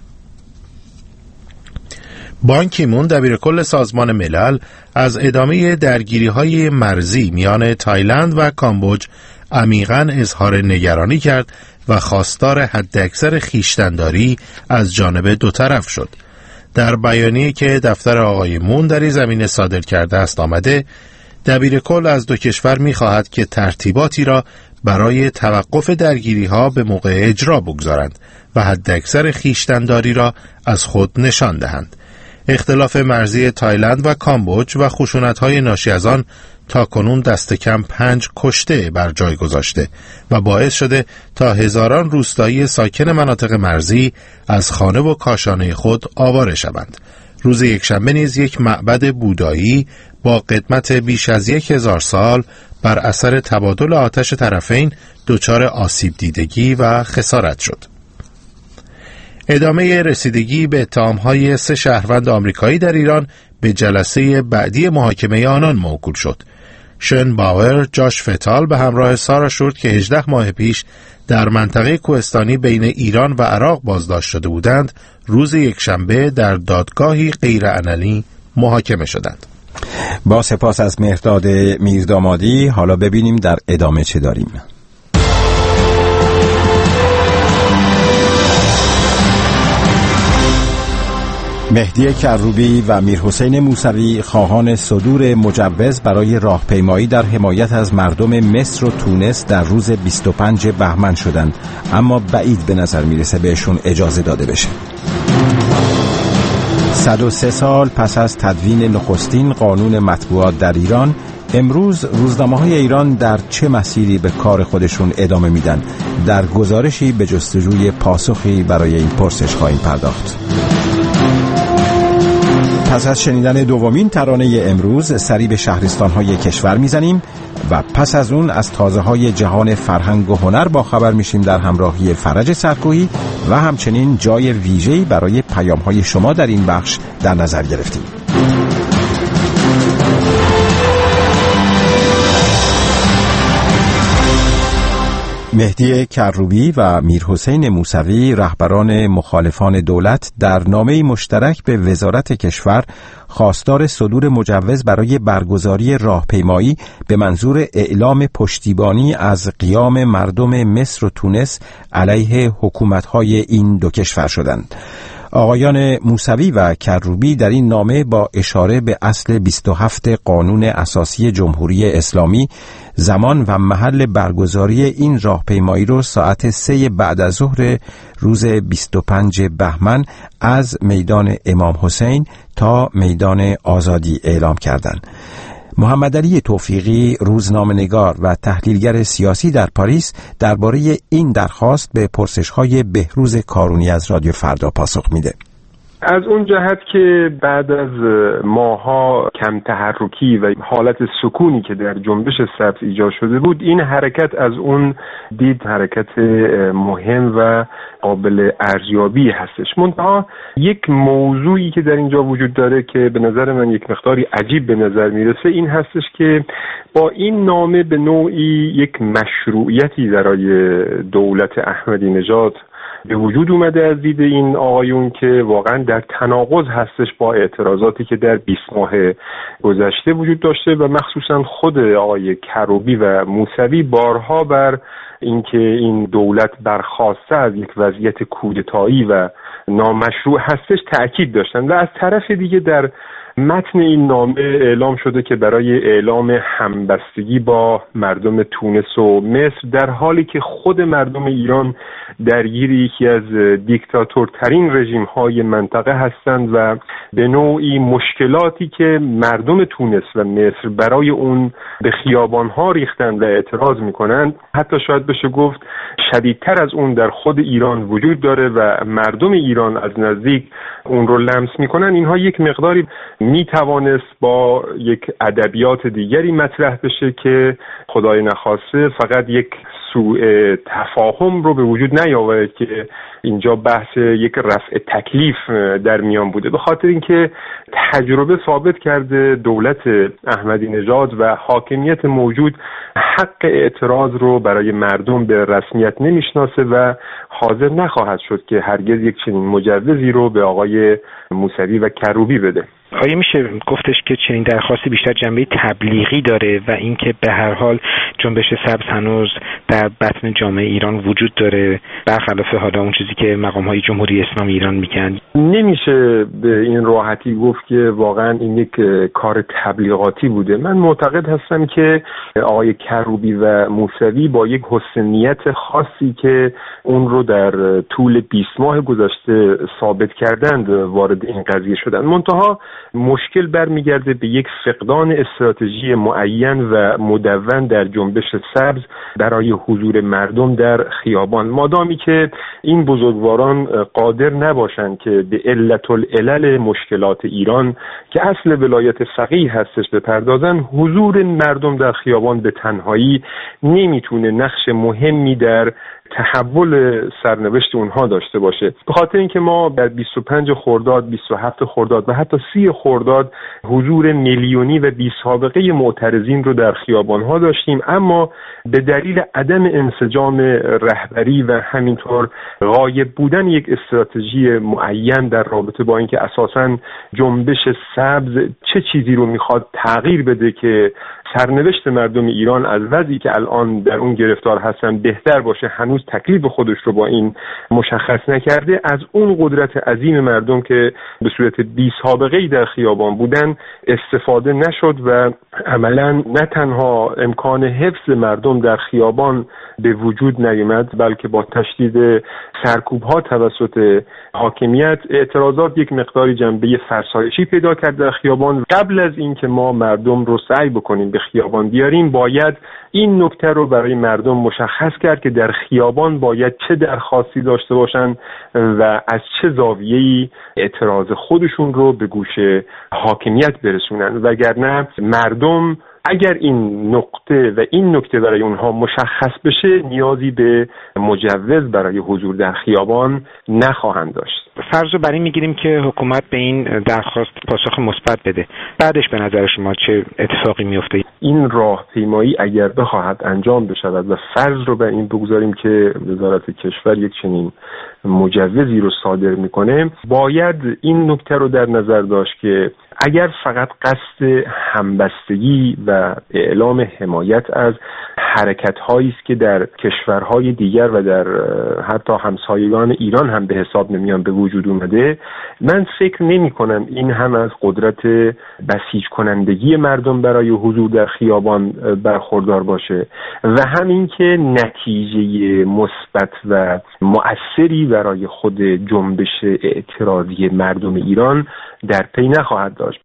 بان کی مون دبیرکل سازمان ملل از ادامه درگیری‌های مرزی میان تایلند و کامبوج عمیقاً اظهار نگرانی کرد و خواستار حداکثر خویشتن‌داری از جانب دو طرف شد. در بیانیه‌ای که دفتر آقای مون در این زمینه صادر کرده است آمده دبیرکل از دو کشور می‌خواهد که ترتیباتی را برای توقف درگیری‌ها به موقع اجرا بگذارند و حداکثر خویشتن‌داری را از خود نشان دهند. اختلاف مرزی تایلند و کامبوج و خشونت‌های ناشی از آن تاکنون دست کم پنج کشته بر جای گذاشته و باعث شده تا هزاران روستایی ساکن مناطق مرزی از خانه و کاشانه خود آواره شوند. روز یکشنبه نیز یک معبد بودایی با قدمت بیش از یک هزار سال بر اثر تبادل آتش طرفین دچار آسیب دیدگی و خسارت شد. ادامه رسیدگی به اتهام‌های سه شهروند آمریکایی در ایران به جلسه بعدی محاکمه آنان موکول شد. شن باور، جاش فتال به همراه سارا شورت که هجده ماه پیش در منطقه کوهستانی بین ایران و عراق بازداشت شده بودند، روز یکشنبه در دادگاهی غیرعلنی محاکمه شدند. با سپاس از مهرداد میردامادی. حالا ببینیم در ادامه چه داریم. مهدی کروبی و میرحسین موسوی خواهان صدور مجوز برای راهپیمایی در حمایت از مردم مصر و تونس در روز بیست و پنجم بهمن شدند، اما بعید به نظر میرسه بهشون اجازه داده بشه. صد و سه سال پس از تدوین نخستین قانون مطبوعات در ایران، امروز روزنامه‌های ایران در چه مسیری به کار خودشون ادامه میدن؟ در گزارشی به جستجوی پاسخی برای این پرسش خواهیم پرداخت. پس از شنیدن دومین ترانه امروز سری به شهرستان‌های کشور میزنیم و پس از اون از تازه‌های جهان فرهنگ و هنر با خبر میشیم در همراهی فرج سرکویی و همچنین جای ویژه‌ای برای پیام‌های شما در این بخش در نظر گرفتیم. مهدی کروبی و میرحسین موسوی رهبران مخالفان دولت در نامه‌ای مشترک به وزارت کشور خواستار صدور مجوز برای برگزاری راهپیمایی به منظور اعلام پشتیبانی از قیام مردم مصر و تونس علیه حکومت‌های این دو کشور شدند. آقایان موسوی و کروبی در این نامه با اشاره به اصل بیست و هفت قانون اساسی جمهوری اسلامی زمان و محل برگزاری این راهپیمایی رو ساعت سه بعد از ظهر روز بیست و پنج بهمن از میدان امام حسین تا میدان آزادی اعلام کردند. محمد علی توفیقی روزنامه‌نگار و تحلیلگر سیاسی در پاریس درباره این درخواست به پرسش‌های بهروز کارونی از رادیو فردا پاسخ میده. از اون جهت که بعد از ماها کم تحرکی و حالت سکونی که در جنبش سبز ایجاد شده بود، این حرکت از اون دید حرکت مهم و قابل ارزیابی هستش. منتها یک موضوعی که در اینجا وجود داره که به نظر من یک مقداری عجیب به نظر میرسه این هستش که با این نامه به نوعی یک مشروعیتی برای دولت احمدی نژاد به وجود اومده از دید این آقایون که واقعا در تناقض هستش با اعتراضاتی که در بیست ماه گذشته وجود داشته و مخصوصا خود آقای کروبی و موسوی بارها بر اینکه این دولت برخاسته از یک وضعیت کودتایی و نامشروع هستش تأکید داشتن و از طرف دیگه در متن این نامه اعلام شده که برای اعلام همبستگی با مردم تونس و مصر در حالی که خود مردم ایران درگیر یکی از دیکتاتورترین رژیم‌های منطقه هستند و به نوعی مشکلاتی که مردم تونس و مصر برای اون به خیابان‌ها ریختند و اعتراض می‌کنند حتی شاید بشه گفت شدیدتر از اون در خود ایران وجود داره و مردم ایران از نزدیک اون رو لمس می‌کنن. اینها یک مقداری می توانست با یک ادبیات دیگری مطرح بشه که خدای نخواسته فقط یک سوء تفاهم رو به وجود نیاورد که اینجا بحث یک رفع تکلیف در میان بوده، به خاطر اینکه تجربه ثابت کرده دولت احمدی نژاد و حاکمیت موجود حق اعتراض رو برای مردم به رسمیت نمیشناسه و حاضر نخواهد شد که هرگز یک چنین مجوزی رو به آقای موسوی و کروبی بده. آیا میشه گفتش که چنین درخواستی بیشتر جنبه تبلیغی داره و اینکه به هر حال جنبش سبز هنوز در بطن جامعه ایران وجود داره برخلاف حالا اون چیزی که مقام‌های جمهوری اسلامی ایران میگن؟ نمیشه به این راحتی گفت که واقعا این یک کار تبلیغاتی بوده. من معتقد هستم که آقای کروبی و موسوی با یک حسن نیت خاصی که اون رو در طول بیست ماه گذشته ثابت کردند وارد این قضیه شدن. منتها مشکل برمیگرده به یک فقدان استراتژی معین و مدون در جنبش سبز برای حضور مردم در خیابان. مادامی که این بزرگواران قادر نباشند که به علت العلل مشکلات ایران که اصل ولایت فقیه هستش بپردازن، حضور مردم در خیابان به تنهایی نمیتونه نقش مهمی در تحول سرنوشت اونها داشته باشه. به خاطر اینکه ما در بیست و پنج خرداد، بیست و هفت خرداد و حتی سی خرداد حضور میلیونی و بی سابقه معترضین رو در خیابان‌ها داشتیم، اما به دلیل عدم انسجام رهبری و همینطور غایب بودن یک استراتژی معین در رابطه با اینکه اساساً جنبش سبز چه چیزی رو میخواد تغییر بده که سرنوشت مردم ایران از وضعی که الان در اون گرفتار هستن بهتر باشه، هنوز تکلیف خودش رو با این مشخص نکرده، از اون قدرت عظیم مردم که به صورت بی سابقه‌ای در خیابان بودن استفاده نشد و عملاً نه تنها امکان حفظ مردم در خیابان به وجود نیامد، بلکه با تشدید سرکوب‌ها توسط حاکمیت اعتراضات یک مقداری جنبه فرسایشی پیدا کرد در خیابان. قبل از اینکه ما مردم رو سعی بکنیم به خیابان بیاریم، باید این نکته رو برای مردم مشخص کرد که در خیابان باید چه درخواستی داشته باشن و از چه زاویه‌ای اعتراض خودشون رو به گوش حاکمیت برسونن، وگرنه مردم اگر این نقطه و این نکته برای اونها مشخص بشه نیازی به مجوز برای حضور در خیابان نخواهند داشت. فرض رو بر این میگیریم که حکومت به این درخواست پاسخ مثبت بده، بعدش به نظر شما چه اتفاقی میفته؟ این راهپیمایی اگر بخواهد انجام بشود و فرض رو بر این بگذاریم که وزارت کشور یک چنین مجوزی رو صادر میکنه، باید این نکته رو در نظر داشت که اگر فقط قصد همبستگی و اعلام حمایت از حرکت‌هایی است که در کشورهای دیگر و در حتی همسایگان ایران هم به حساب نمیان به وجود اومده، من فکر نمی کنم این هم از قدرت بسیج کنندگی مردم برای حضور در خیابان برخوردار باشه و همین که نتیجه مثبت و مؤثری برای خود جنبش اعتراضی مردم ایران در پی نخواهد داشت.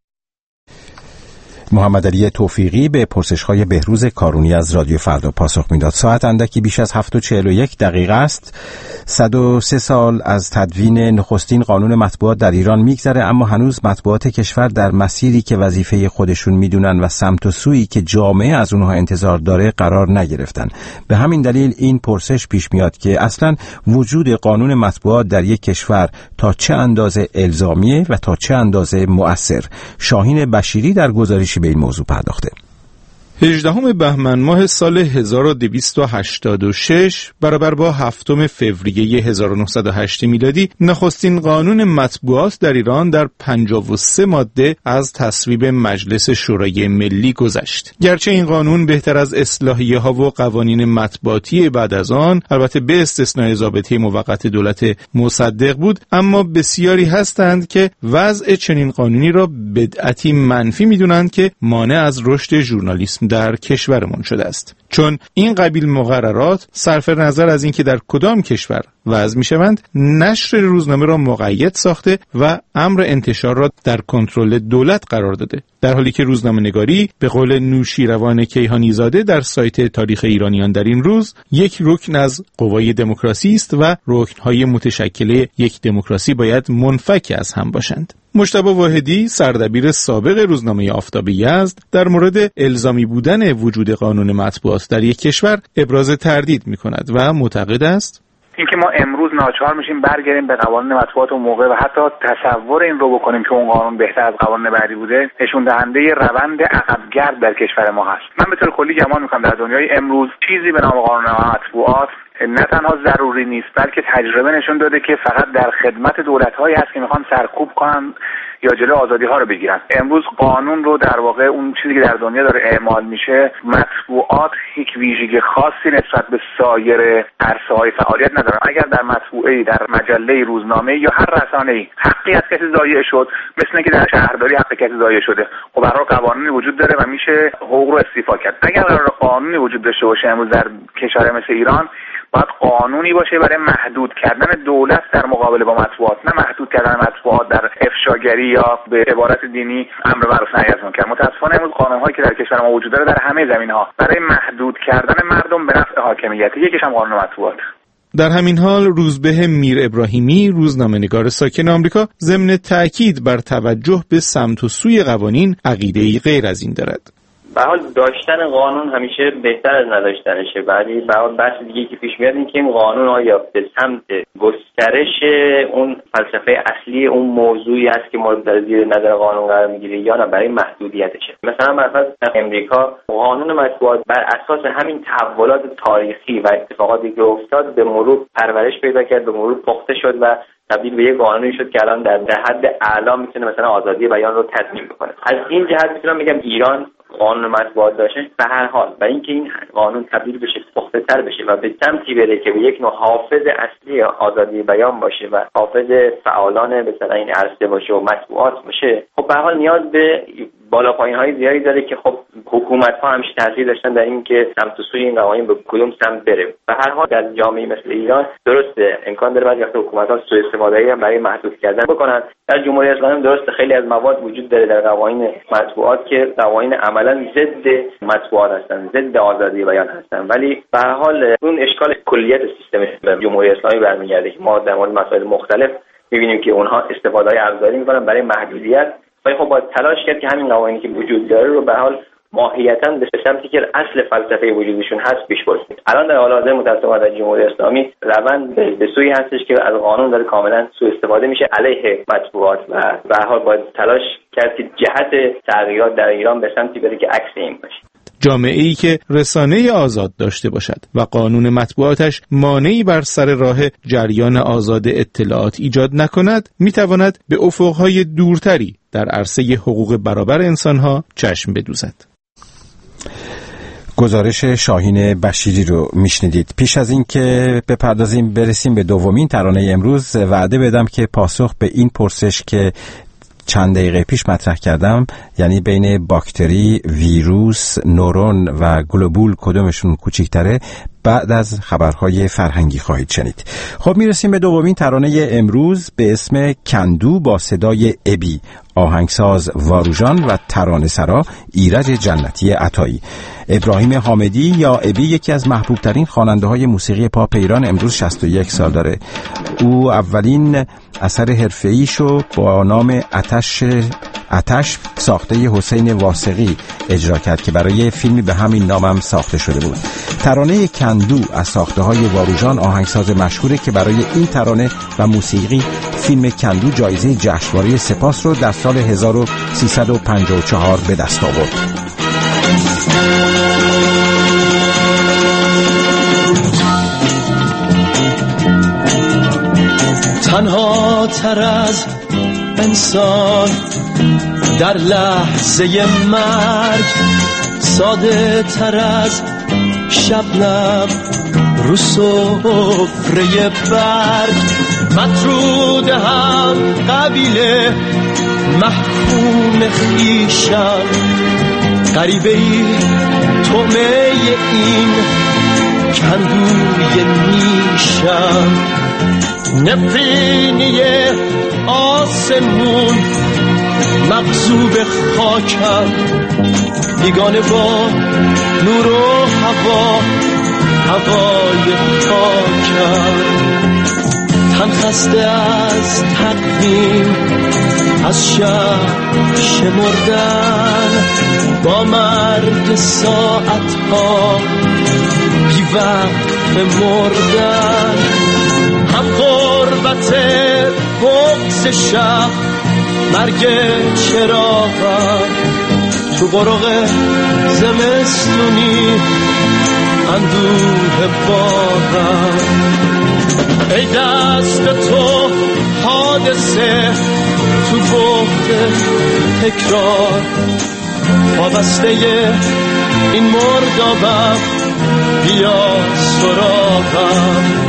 محمد علی توفیقی به پرسش‌های بهروز کارونی از رادیو فردا پاسخ میداد. ساعت اندکی بیش از هفت و چهل و یک دقیقه است. صد و سه سال از تدوین نخستین قانون مطبوعات در ایران میگذره، اما هنوز مطبوعات کشور در مسیری که وظیفه خودشون میدونن و سمت و سویی که جامعه از اونها انتظار داره قرار نگرفتن. به همین دلیل این پرسش پیش میاد که اصلا وجود قانون مطبوعات در یک کشور تا چه اندازه الزامیه و تا چه اندازه مؤثر. شاهین بشیری در گزارشی به این موضوع پرداخته. هجدهم بهمن ماه سال هزار و دویست و هشتاد و شش برابر با هفتم فوریه هزار و نهصد و هشت میلادی نخستین قانون مطبوعات در ایران در پنجاه و سه ماده از تصویب مجلس شورای ملی گذشت. گرچه این قانون بهتر از اصلاحیه ها و قوانین مطبوعاتی بعد از آن، البته به استثنای ضابطه موقت دولت مصدق بود، اما بسیاری هستند که وضع چنین قانونی را بدعتی منفی می‌دونند که مانع از رشد ژورنالیسم در کشورمان شده است. چون این قبیل مقررات صرف نظر از اینکه در کدام کشور وضع میشوند، نشر روزنامه را مقید ساخته و امر انتشار را در کنترل دولت قرار داده، در حالی که روزنامه نگاری به قول نوشیروان کیهانی زاده در سایت تاریخ ایرانیان در این روز یک رکن از قوای دموکراسی است و رکن‌های متشکل یک دموکراسی باید منفک از هم باشند. مجتبی واحدی، سردبیر سابق روزنامه آفتاب یزد، در مورد الزامی بودن وجود قانون مطبوعات در یک کشور ابراز تردید می‌کند و معتقد است اینکه ما امروز ناچار میشیم برگردیم به قوانین مطبوعات اون موقع و حتی تصور این رو بکنیم که اون قانون بهتر از قوانین بعدی بوده، نشون دهنده روند عقبگرد در کشور ما هست. من به طور کلی گمان میکنم در دنیای امروز چیزی به نام قانون مطبوعات نه تنها ضروری نیست، بلکه تجربه نشون داده که فقط در خدمت دولت‌هایی هست که میخوان سرکوب کنن یا جلو آزادی ها رو بگیرن. امروز قانون رو در واقع اون چیزی که در دنیا داره اعمال میشه، مطبوعات هیچ ویژگی خاصی نسبت به سایر عرصه‌های فعالیت ندارن. اگر در مطبوعه‌ای، در مجله، روزنامه یا هر رسانه‌ای حقی از کسی ضایع شد، مثل اینکه در شهرداری حق کسی ضایع شده، خب برای قوانینی وجود داره و میشه حقوق رو استیفا کرد. اگر قرار قانونی وجود داشته باشه امروز در کشور مثل ایران، باید قانونی باشه برای محدود کردن دولت در مقابله با مطبوعات، نه محدود کردن مطبوعات در افشاگری یا به عبارت دینی امر معروف نهی از منکر. متاسفانه امروز قانون‌هایی که در کشور ما وجود داره در همه زمینه‌ها برای محدود کردن مردم به نفع حاکمیت، یکیش هم قانون مطبوعات. در همین حال روزبه میر ابراهیمی، روزنامه‌نگار ساکن آمریکا، ضمن تأکید بر توجه به سمت و سوی قوانین، عقیده‌ای غیر از این دارد. به حال داشتن قانون همیشه بهتر از نداشتنشه. بعدی به حال بحث دیگه که پیش میاد این که این قانون آیا به سمت گسترش اون فلسفه اصلی اون موضوعی است که مورد در زیر نظر قانون قرار میگیره یا نه برای محدودیتشه. مثلا مثلا امریکا قانون مطبوعات بر اساس همین تحولات تاریخی و اتفاقاتی که افتاد به مرور پرورش پیدا کرد، به مرور پخته شد و تبدیل به یک قانونی شد که الان در حد اعلا میتونه مثلا آزادی بیان رو تضمین بکنه. از این جهت میتونم بگم ایران قانون مطبوعات داشته به هر حال، برای اینکه این قانون تبدیل بشه، پخته تر بشه و به سمتی بره که به یک نوع حافظ اصلی آزادی بیان باشه و حافظ فعالان مثلا این عرصه باشه و مطبوعات باشه، خب به هر حال نیاز به بالا پایین های زیادی داره که خب حکومت ها همیشه تاثیر داشتن در این که سمت و سوی این قوانین به کدوم سمت بره. به هر حال در جامعه مثل ایران درسته امکان داره بعضی وقتا حکومت ها سوء استفاده هم برای محدود کردن بکنن. در جمهوری اسلامی درسته خیلی از مواد وجود داره در قوانین مطبوعات که قوانین عملا ضد مطبوعات هستن، ضد آزادی بیان هستن، ولی به هر حال اون اشکال کلیت سیستم جمهوری اسلامی برمیگرده که ما در مورد مسائل مختلف می‌بینیم که اونها استفاده‌های ابزاری می‌کنن برای محدودیت، ولی خب باید تلاش کرد که همین قوانینی که وجود داره رو به حال ماهیتاً به سمتی که اصل فلسفه وجودشون هست پیش برسونیم. الان در حال حاضر متأسفانه در جمهوری اسلامی روند به سوی هستش که از قانون داره کاملا سوء استفاده میشه علیه مطبوعات و به هر حال باید تلاش کرد که جهت تغییرات در ایران به سمتی بره که عکس این باشه. جامعه‌ای که رسانه آزاد داشته باشد و قانون مطبوعاتش مانعی بر سر راه جریان آزاد اطلاعات ایجاد نکند، میتواند به افقهای دورتری در عرصه حقوق برابر انسانها چشم بدوزد. گزارش شاهین بشیری رو میشنیدید. پیش از این که بپردازیم برسیم به دومین ترانه امروز، وعده بدم که پاسخ به این پرسش که چند دقیقه پیش مطرح کردم، یعنی بین باکتری، ویروس، نورون و گلوبول کدومشون کوچکتره، بعد از خبرهای فرهنگی خواهید شنید. خب میرسیم به دومین ترانه امروز به اسم کندو با صدای ابی، آهنگساز واروژان و ترانه سرا ایرج جنتی عطایی. ابراهیم حامدی یا ابی یکی از محبوب ترین خواننده های موسیقی پاپ ایران امروز شصت و یک سال داره. او اولین اثر حرفه‌ای شو با نام آتش آتش ساخته حسین واسقی اجرا کرد که برای فیلمی به همین نام هم ساخته شده بود. ترانه کندو از ساخته های واروژان، آهنگساز مشهوره که برای این ترانه و موسیقی فیلم کندو جایزه جشنواره سپاس رو در سال هزار و سیصد و پنجاه و چهار به دست آورد. تنها تر از انسان در لحظه مرگ، ساده تر از شبنم رو سفره برگ، مطرود هم قبیله محکوم خیشم، غریبه ای تومه این کندوی نیشم، نفرینی آسمون مغصوب خاکم، بیگانه با نور و هوا هوای خاکم، تن خسته از تقویم از شب شمردن، با مرگ ساعتها بی وقت مردن، هم غربت بغض شب مرگ چراغم، تو برق زمستونی اندوه باغم، ای دست تو حادثه تو بحت تکرار، وابسته این مردابم بیا سراغم.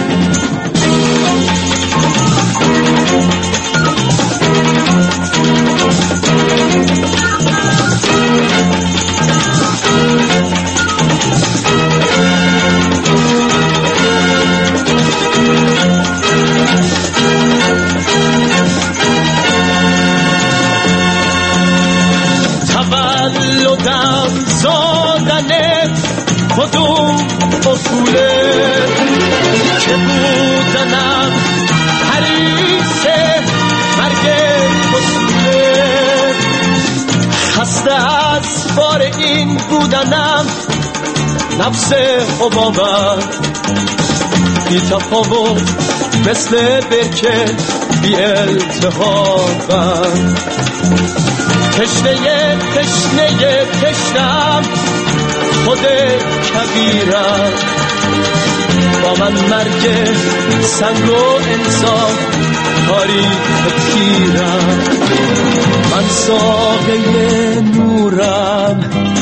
تولدم زادن کدوم اصوله که بودنم حریصه مرگ اصوله، خسته از بار این بودنم نفس حبابم، بی تفاوت مثل برکه بی التهابم، تشنه تشنه تشنم خود کبیرم، با من مرگ سنگ و انسان تاریخ تیرم، من ساقه نورم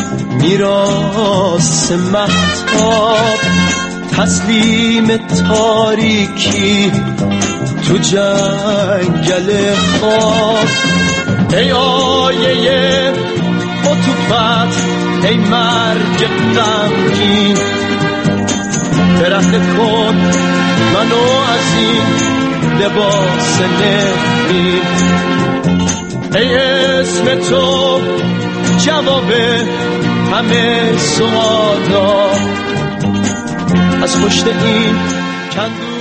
میراث مهتاب، تسلیم تاریکی تو جنگل خواب، ای آیه توپت ای مرگ غمگین، برهنه کن منو از این لباس نفرین. ای اسم تو جواب همه سوالا، از پشت این کندو.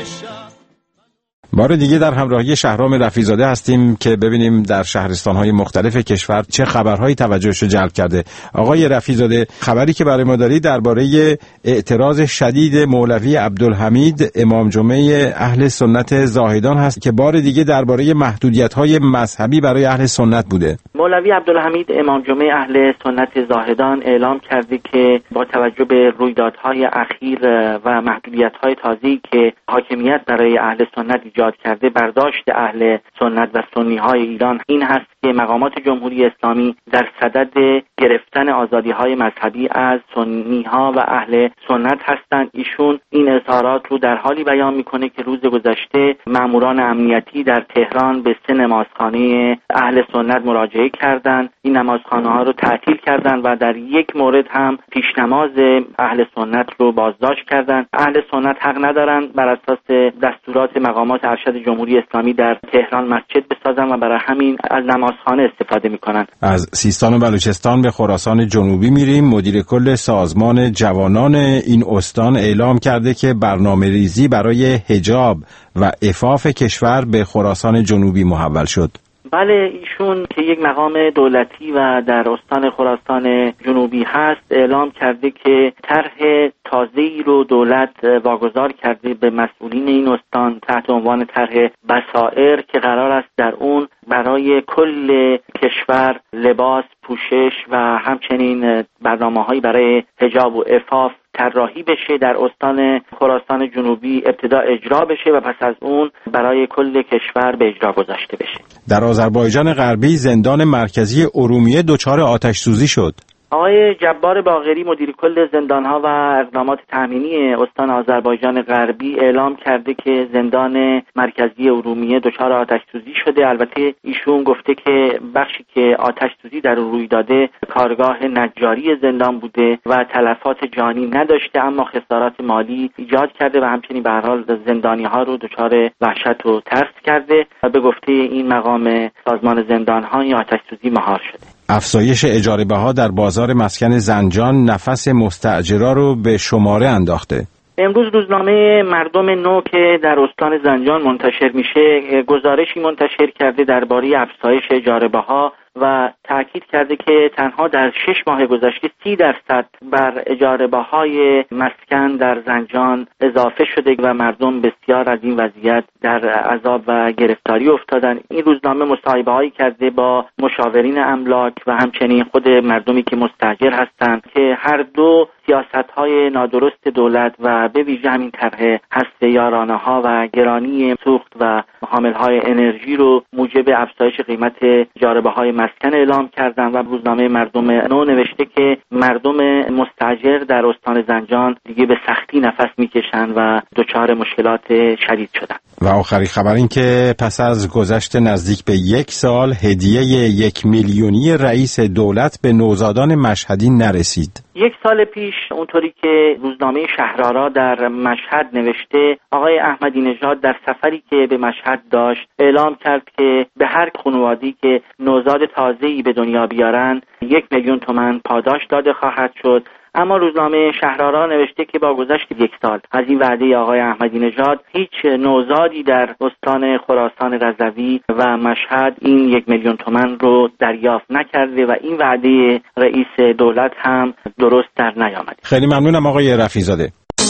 بار دیگه در همراهی شهرام رفیع‌زاده هستیم که ببینیم در شهرستان‌های مختلف کشور چه خبرهایی توجهش رو جلب کرده. آقای رفیع‌زاده، خبری که برای ما داری درباره اعتراض شدید مولوی عبدالحمید امام جمعه اهل سنت زاهدان هست که بار دیگه درباره محدودیت‌های مذهبی برای اهل سنت بوده. مولوی عبدالحمید امام جمعه اهل سنت زاهدان اعلام کرده که با توجه به رویدادهای اخیر و محدودیت‌های تازه‌ای که حاکمیت برای اهل سنت ایجاد کرده، برداشت اهل سنت و سنی‌های ایران این هست که مقامات جمهوری اسلامی در صدد گرفتن آزادی‌های مذهبی از سنی‌ها و اهل سنت هستند. ایشون این اظهارات رو در حالی بیان می‌کنه که روز گذشته ماموران امنیتی در تهران به سه نمازخانه اهل سنت مراجعه کردند. این نمازخانه‌ها رو تعطیل کردند و در یک مورد هم پیشنماز اهل سنت رو بازداشت کردند. اهل سنت حق ندارند بر اساس دستورات مقامات ارشد جمهوری اسلامی در تهران مسجد بسازند و برای همین از نمازخانه استفاده می‌کنند. از سیستان و بلوچستان به خراسان جنوبی میریم. مدیر کل سازمان جوانان این استان اعلام کرده که برنامه‌ریزی برای حجاب و عفاف کشور به خراسان جنوبی محول شد. بله، ایشون که یک مقام دولتی و در استان خراسان جنوبی هست اعلام کرده که طرح تازه‌ای رو دولت واگذار کرده به مسئولین این استان تحت عنوان طرح بصائر که قرار است در اون برای کل کشور لباس، پوشش و همچنین برنامه‌هایی برای حجاب و عفاف طراحی بشه، در استان خراسان جنوبی ابتدا اجرا بشه و پس از اون برای کل کشور به اجرا گذاشته بشه. در آذربایجان غربی زندان مرکزی ارومیه دچار آتش سوزی شد. آقای جبار باقری مدیر کل زندان‌ها و اقدامات تأمینی استان آذربایجان غربی اعلام کرده که زندان مرکزی ارومیه دچار آتش سوزی شده. البته ایشون گفته که بخشی که آتش سوزی در اون روی داده کارگاه نجاری زندان بوده و تلفات جانی نداشته، اما خسارات مالی ایجاد کرده و همچنین به هر حال زندانی‌ها رو دچار وحشت و ترس کرده و به گفته این مقام سازمان زندان‌ها این آتش سوزی مهار شده. افزایش اجاره بها در بازار مسکن زنجان نفس مستاجرا رو به شماره انداخته. امروز روزنامه مردم نو که در استان زنجان منتشر میشه گزارشی منتشر کرده درباره افزایش اجاره بها و تاکید کرده که تنها در شش ماه گذشته سی درصد بر اجاره بهای مسکن در زنجان اضافه شده و مردم بسیار از این وضعیت در عذاب و گرفتاری افتادن. این روزنامه مصاحبه هایی کرده با مشاورین املاک و همچنین خود مردمی که مستاجر هستند که هر دو سیاست های نادرست دولت و به ویژه همین طرح حذف یارانه ها و گرانی سوخت و حامل های انرژی رو موجب افزایش قیمت اجاره بهای مسکن اعلام کردن و روزنامه مردم نو نوشته که مردم مستاجر در استان زنجان دیگه به سختی نفس میکشن و دچار مشکلات شدید شدن. و آخرین خبر این که پس از گذشت نزدیک به یک سال هدیه یک میلیونی رئیس دولت به نوزادان مشهدی نرسید. یک سال پیش اونطوری که روزنامه شهرآرا در مشهد نوشته، آقای احمدی نژاد در سفری که به مشهد داشت اعلام کرد که به هر خانواده‌ای که نوزاد تازه‌ای به دنیا بیارن یک میلیون تومان پاداش داده خواهد شد. اما روزنامه شهرآرا نوشته که با گذشت یک سال از این وعده آقای احمدی نژاد هیچ نوزادی در استان خراسان رضوی و مشهد این یک میلیون تومان رو دریافت نکرده و این وعده رئیس دولت هم درست در نیامده. خیلی ممنونم آقای رفیع‌زاده.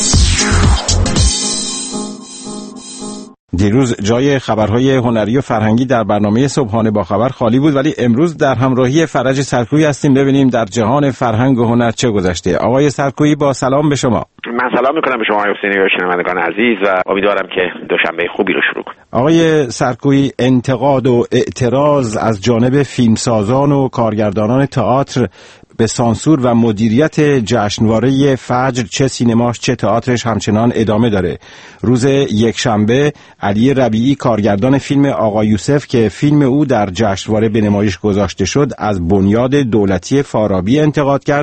دیروز جای خبرهای هنری و فرهنگی در برنامه صبحانه با خبر خالی بود، ولی امروز در همراهی فرج سرکویی هستیم ببینیم در جهان فرهنگ و هنر چه گذشته. آقای سرکویی با سلام به شما. من سلام میکنم به شما آقای حسینی و شنوندگان عزیز و امیدوارم که دوشنبه خوبی رو شروع کنیم. آقای سرکویی، انتقاد و اعتراض از جانب فیلمسازان و کارگردانان تئاتر به سانسور و مدیریت جشنواره فجر چه سینماش چه تئاترش همچنان ادامه داره. روز یکشنبه علی ربیعی کارگردان فیلم آقا یوسف که فیلم او در جشنواره به نمایش گذاشته شد از بنیاد دولتی فارابی انتقاد کرد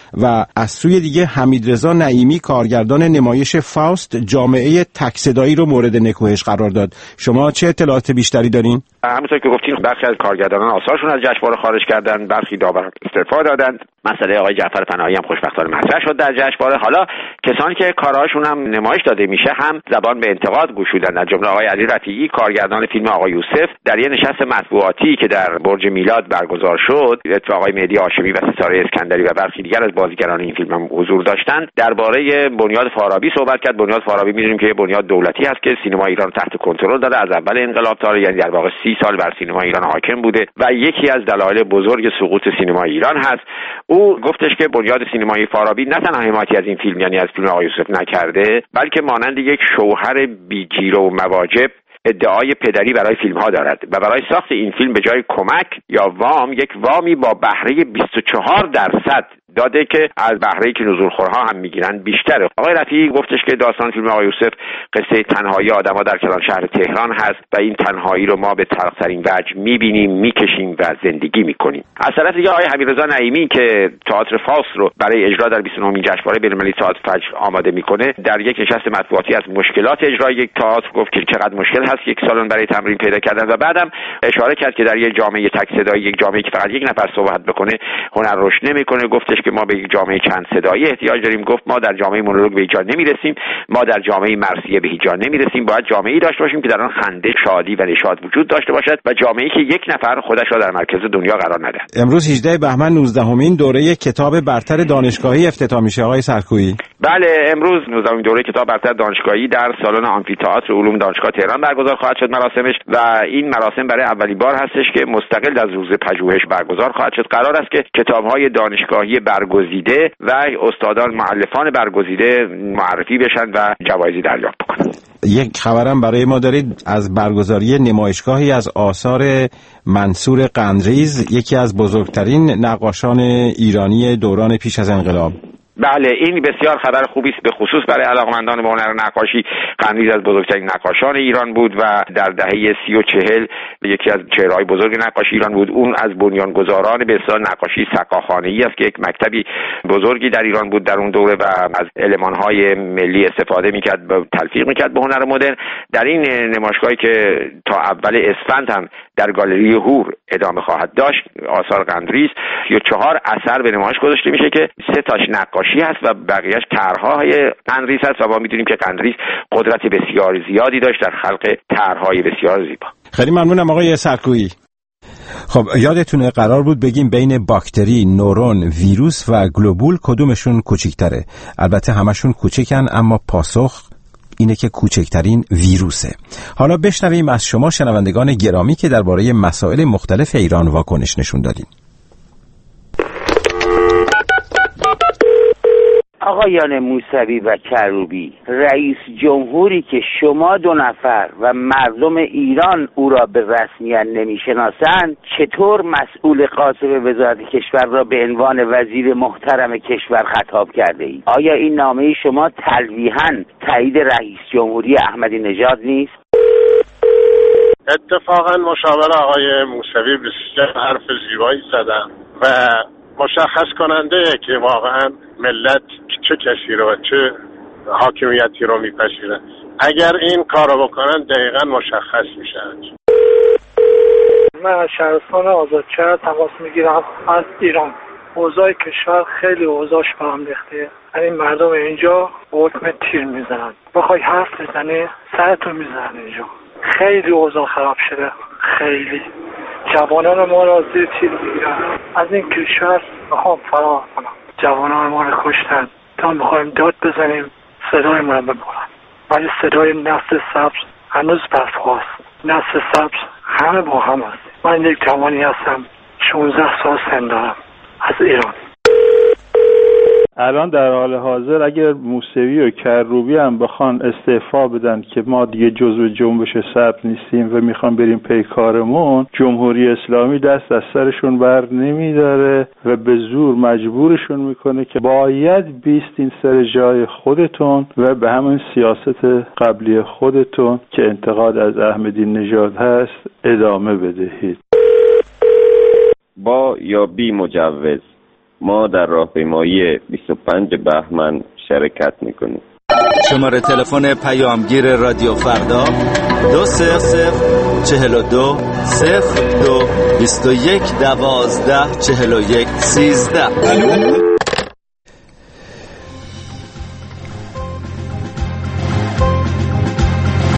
و از سوی دیگه حمیدرضا نعیمی کارگردان نمایش فاوست جامعه تک صدایی رو مورد نکوهش قرار داد. شما چه اطلاعات بیشتری دارین؟ همونطور که گفتین برخی از کارگردانان آثارشون از جشنواره خارج کردن، برخی داور استعفا دادن. مسئله آقای جعفر پناهی هم خوشبختانه مطرح شد در جشنواره. حالا کسانی که کارهاشون هم نمایش داده میشه هم زبان به انتقاد گشودن، از جمله آقای علی رفیعی کارگردان فیلم آقا یوسف در یه نشست مطبوعاتی که در برج میلاد برگزار شد، آقای مهدی هاشمی و ستاره اسکندری و برخی دیگر از بازیگران این فیلم هم حضور داشتن، درباره بنیاد فارابی صحبت کرد. بنیاد فارابی می‌دونیم که یه بنیاد دولتی هست که سینما ایران تحت کنترل داره از اول انقلاب تا، یعنی در واقع سی سال بر سینما ایران حاکم بوده و یکی از دلایل بزرگ سقوط سینما ایران هست. او گفتش که بنیاد سینمایی فارابی نه تنها حمایتی از این فیلم یعنی از فیلم آقا یوسف نکرده، بلکه مانند یک شوهر بی‌گیر و مواجب ادعای پدری برای فیلم ها دارد و برای ساخت این فیلم به جای کمک یا وام یک وامی با بهره بیست و چهار درصد داده که از بهره‌ای که نزولخورها هم میگیرن بیشتره. آقای رفیعی گفتش که داستان فیلم آقا یوسف قصه تنهایی آدم‌ها در کلان شهر تهران هست و این تنهایی رو ما به تلخ‌ترین وجه می‌بینیم، می‌کشیم و زندگی می‌کنیم. از طرف دیگه آقای حمیدرضا نعیمی که تئاتر فاوست رو برای اجرا در بیست و نهمین جشنواره بین‌المللی تئاتر فجر آماده می‌کنه، در یک نشست مطبوعاتی از مشکلات اجرای یک تئاتر گفت که چقدر مشکل هست یک سالن برای تمرین پیدا کردن و بعدم اشاره کرد که در یک جامعه تک صدایی، یک جامعه‌ای که فقط یک نفر صحبت بکنه هنر رشد نمی‌کنه. گفتش که ما به یک جامعه چند صدایی احتیاج داریم. گفت ما در جامعه مونولوگ به هیچ جا نمیرسیم، ما در جامعه مرثیه به هیچ جا نمیرسیم. باید جامعه‌ای داشته باشیم که در آن خنده، شادی و نشاط وجود داشته باشد و جامعه‌ای که یک نفر خودش را در مرکز دنیا قرار نده. امروز هجدهم بهمن نوزدهمین دوره کتاب برتر دانشگاهی افتتاح میشه آقای سرکویی. بله، امروز نوزدهمین دوره کتاب برتر دانشگاهی در سالن آمفی‌تئاتر علوم دانشگاه تهران برگزار خواهد شد مراسمش و این مراسم برای اولین بار هستش که مستقل از روز پژوهش برگزار خواهد شد. قرار است که کتاب‌های دانشگاهی برگزیده و استادان مؤلفان برگزیده معرفی بشن و جوایزی دریافت بکنن. یک خبرم برای ما دارید از برگزاری نمایشگاهی از آثار منصور قندریز، یکی از بزرگترین نقاشان ایرانی دوران پیش از انقلاب. بله، این بسیار خبر خوبی است، به خصوص برای علاقمندان به هنر نقاشی. قندریز از بزرگترین نقاشان ایران بود و در دهه سی و چهل یکی از چهره‌های بزرگ نقاشی ایران بود. اون از بنیانگذاران به اصطلاح نقاشی سقاخانه‌ای است که یک مکتبی بزرگی در ایران بود در اون دوره و از المان‌های ملی استفاده می‌کرد و تلفیق می‌کرد به هنر مدرن. در این نمایشگاهی که تا اول اسفند هم در گالری هور ادامه خواهد داشت، آثار قندریز، سی و چهار اثر به نمایش گذاشته میشه که سه تاش نقاشی هست و بقیه‌اش طرح‌های قندریز هست و ما می‌دونیم که قندریز قدرت بسیار زیادی داشت در خلق طرح‌های بسیار زیبا. خیلی ممنونم آقای سرکویی. خب یادتونه قرار بود بگیم بین باکتری، نورون، ویروس و گلوبول کدومشون کوچیک‌تره؟ البته همشون کوچیکن اما پاسخ اینه که کوچکترین ویروسه. حالا بشنویم از شما شنوندگان گرامی که درباره مسائل مختلف ایران واکنش نشون دادین. آقایان موسوی و کروبی، رئیس جمهوری که شما دو نفر و مردم ایران او را به رسمیت نمیشناسند چطور مسئول قاسم وزارت کشور را به عنوان وزیر محترم کشور خطاب کرده اید؟ آیا این نامه شما تلویحاً تایید رئیس جمهوری احمدی نژاد نیست؟ اتفاقا مشاور آقای موسوی بسیار حرف زیبایی زدن و مشخص کننده که واقعا ملت چه کسی رو و چه حاکمیتی رو میپذیرن. اگر این کارو بکنن دقیقا مشخص میشن. من از شهرستان آزادشهر تماس میگیرم از ایران. اوضاع کشور خیلی اوضاعش به هم ریخته. یعنی مردم اینجا حکم تیر میزنن، بخوای حرف بزنی سرتو میزنن. اینجا خیلی اوضاع خراب شده، خیلی جوانان ما را زیر تیر میگیرن. از این کشور میخوام فرار کنم. جوانان ما را کشتن، تا میخوایم داد بزنیم صدای ما را ببرن، ولی صدای نسل سبز هنوز برخواست. نسل سبز همه با هم هست. من یک جوانی هستم، شانزده سال سن دارم، از ایران. الان در حال حاضر اگر موسوی و کروبی هم بخوان استعفا بدن که ما دیگه جزو جنبش سبز نیستیم و میخوان بریم پی کارمون، جمهوری اسلامی دست از سرشون بر نمیداره و به زور مجبورشون میکنه که باید بیستین سر جای خودتون و به همین سیاست قبلی خودتون که انتقاد از احمدی نژاد هست ادامه بدهید. با یا بی مجوز ما در راهپیمایی بیست و پنج بهمن شرکت میکنیم. شماره تلفن پیامگیر رادیو فردا دو صفر صفر چهل و دو صفر دو بیست و یک دوازده چهل و یک سیزده.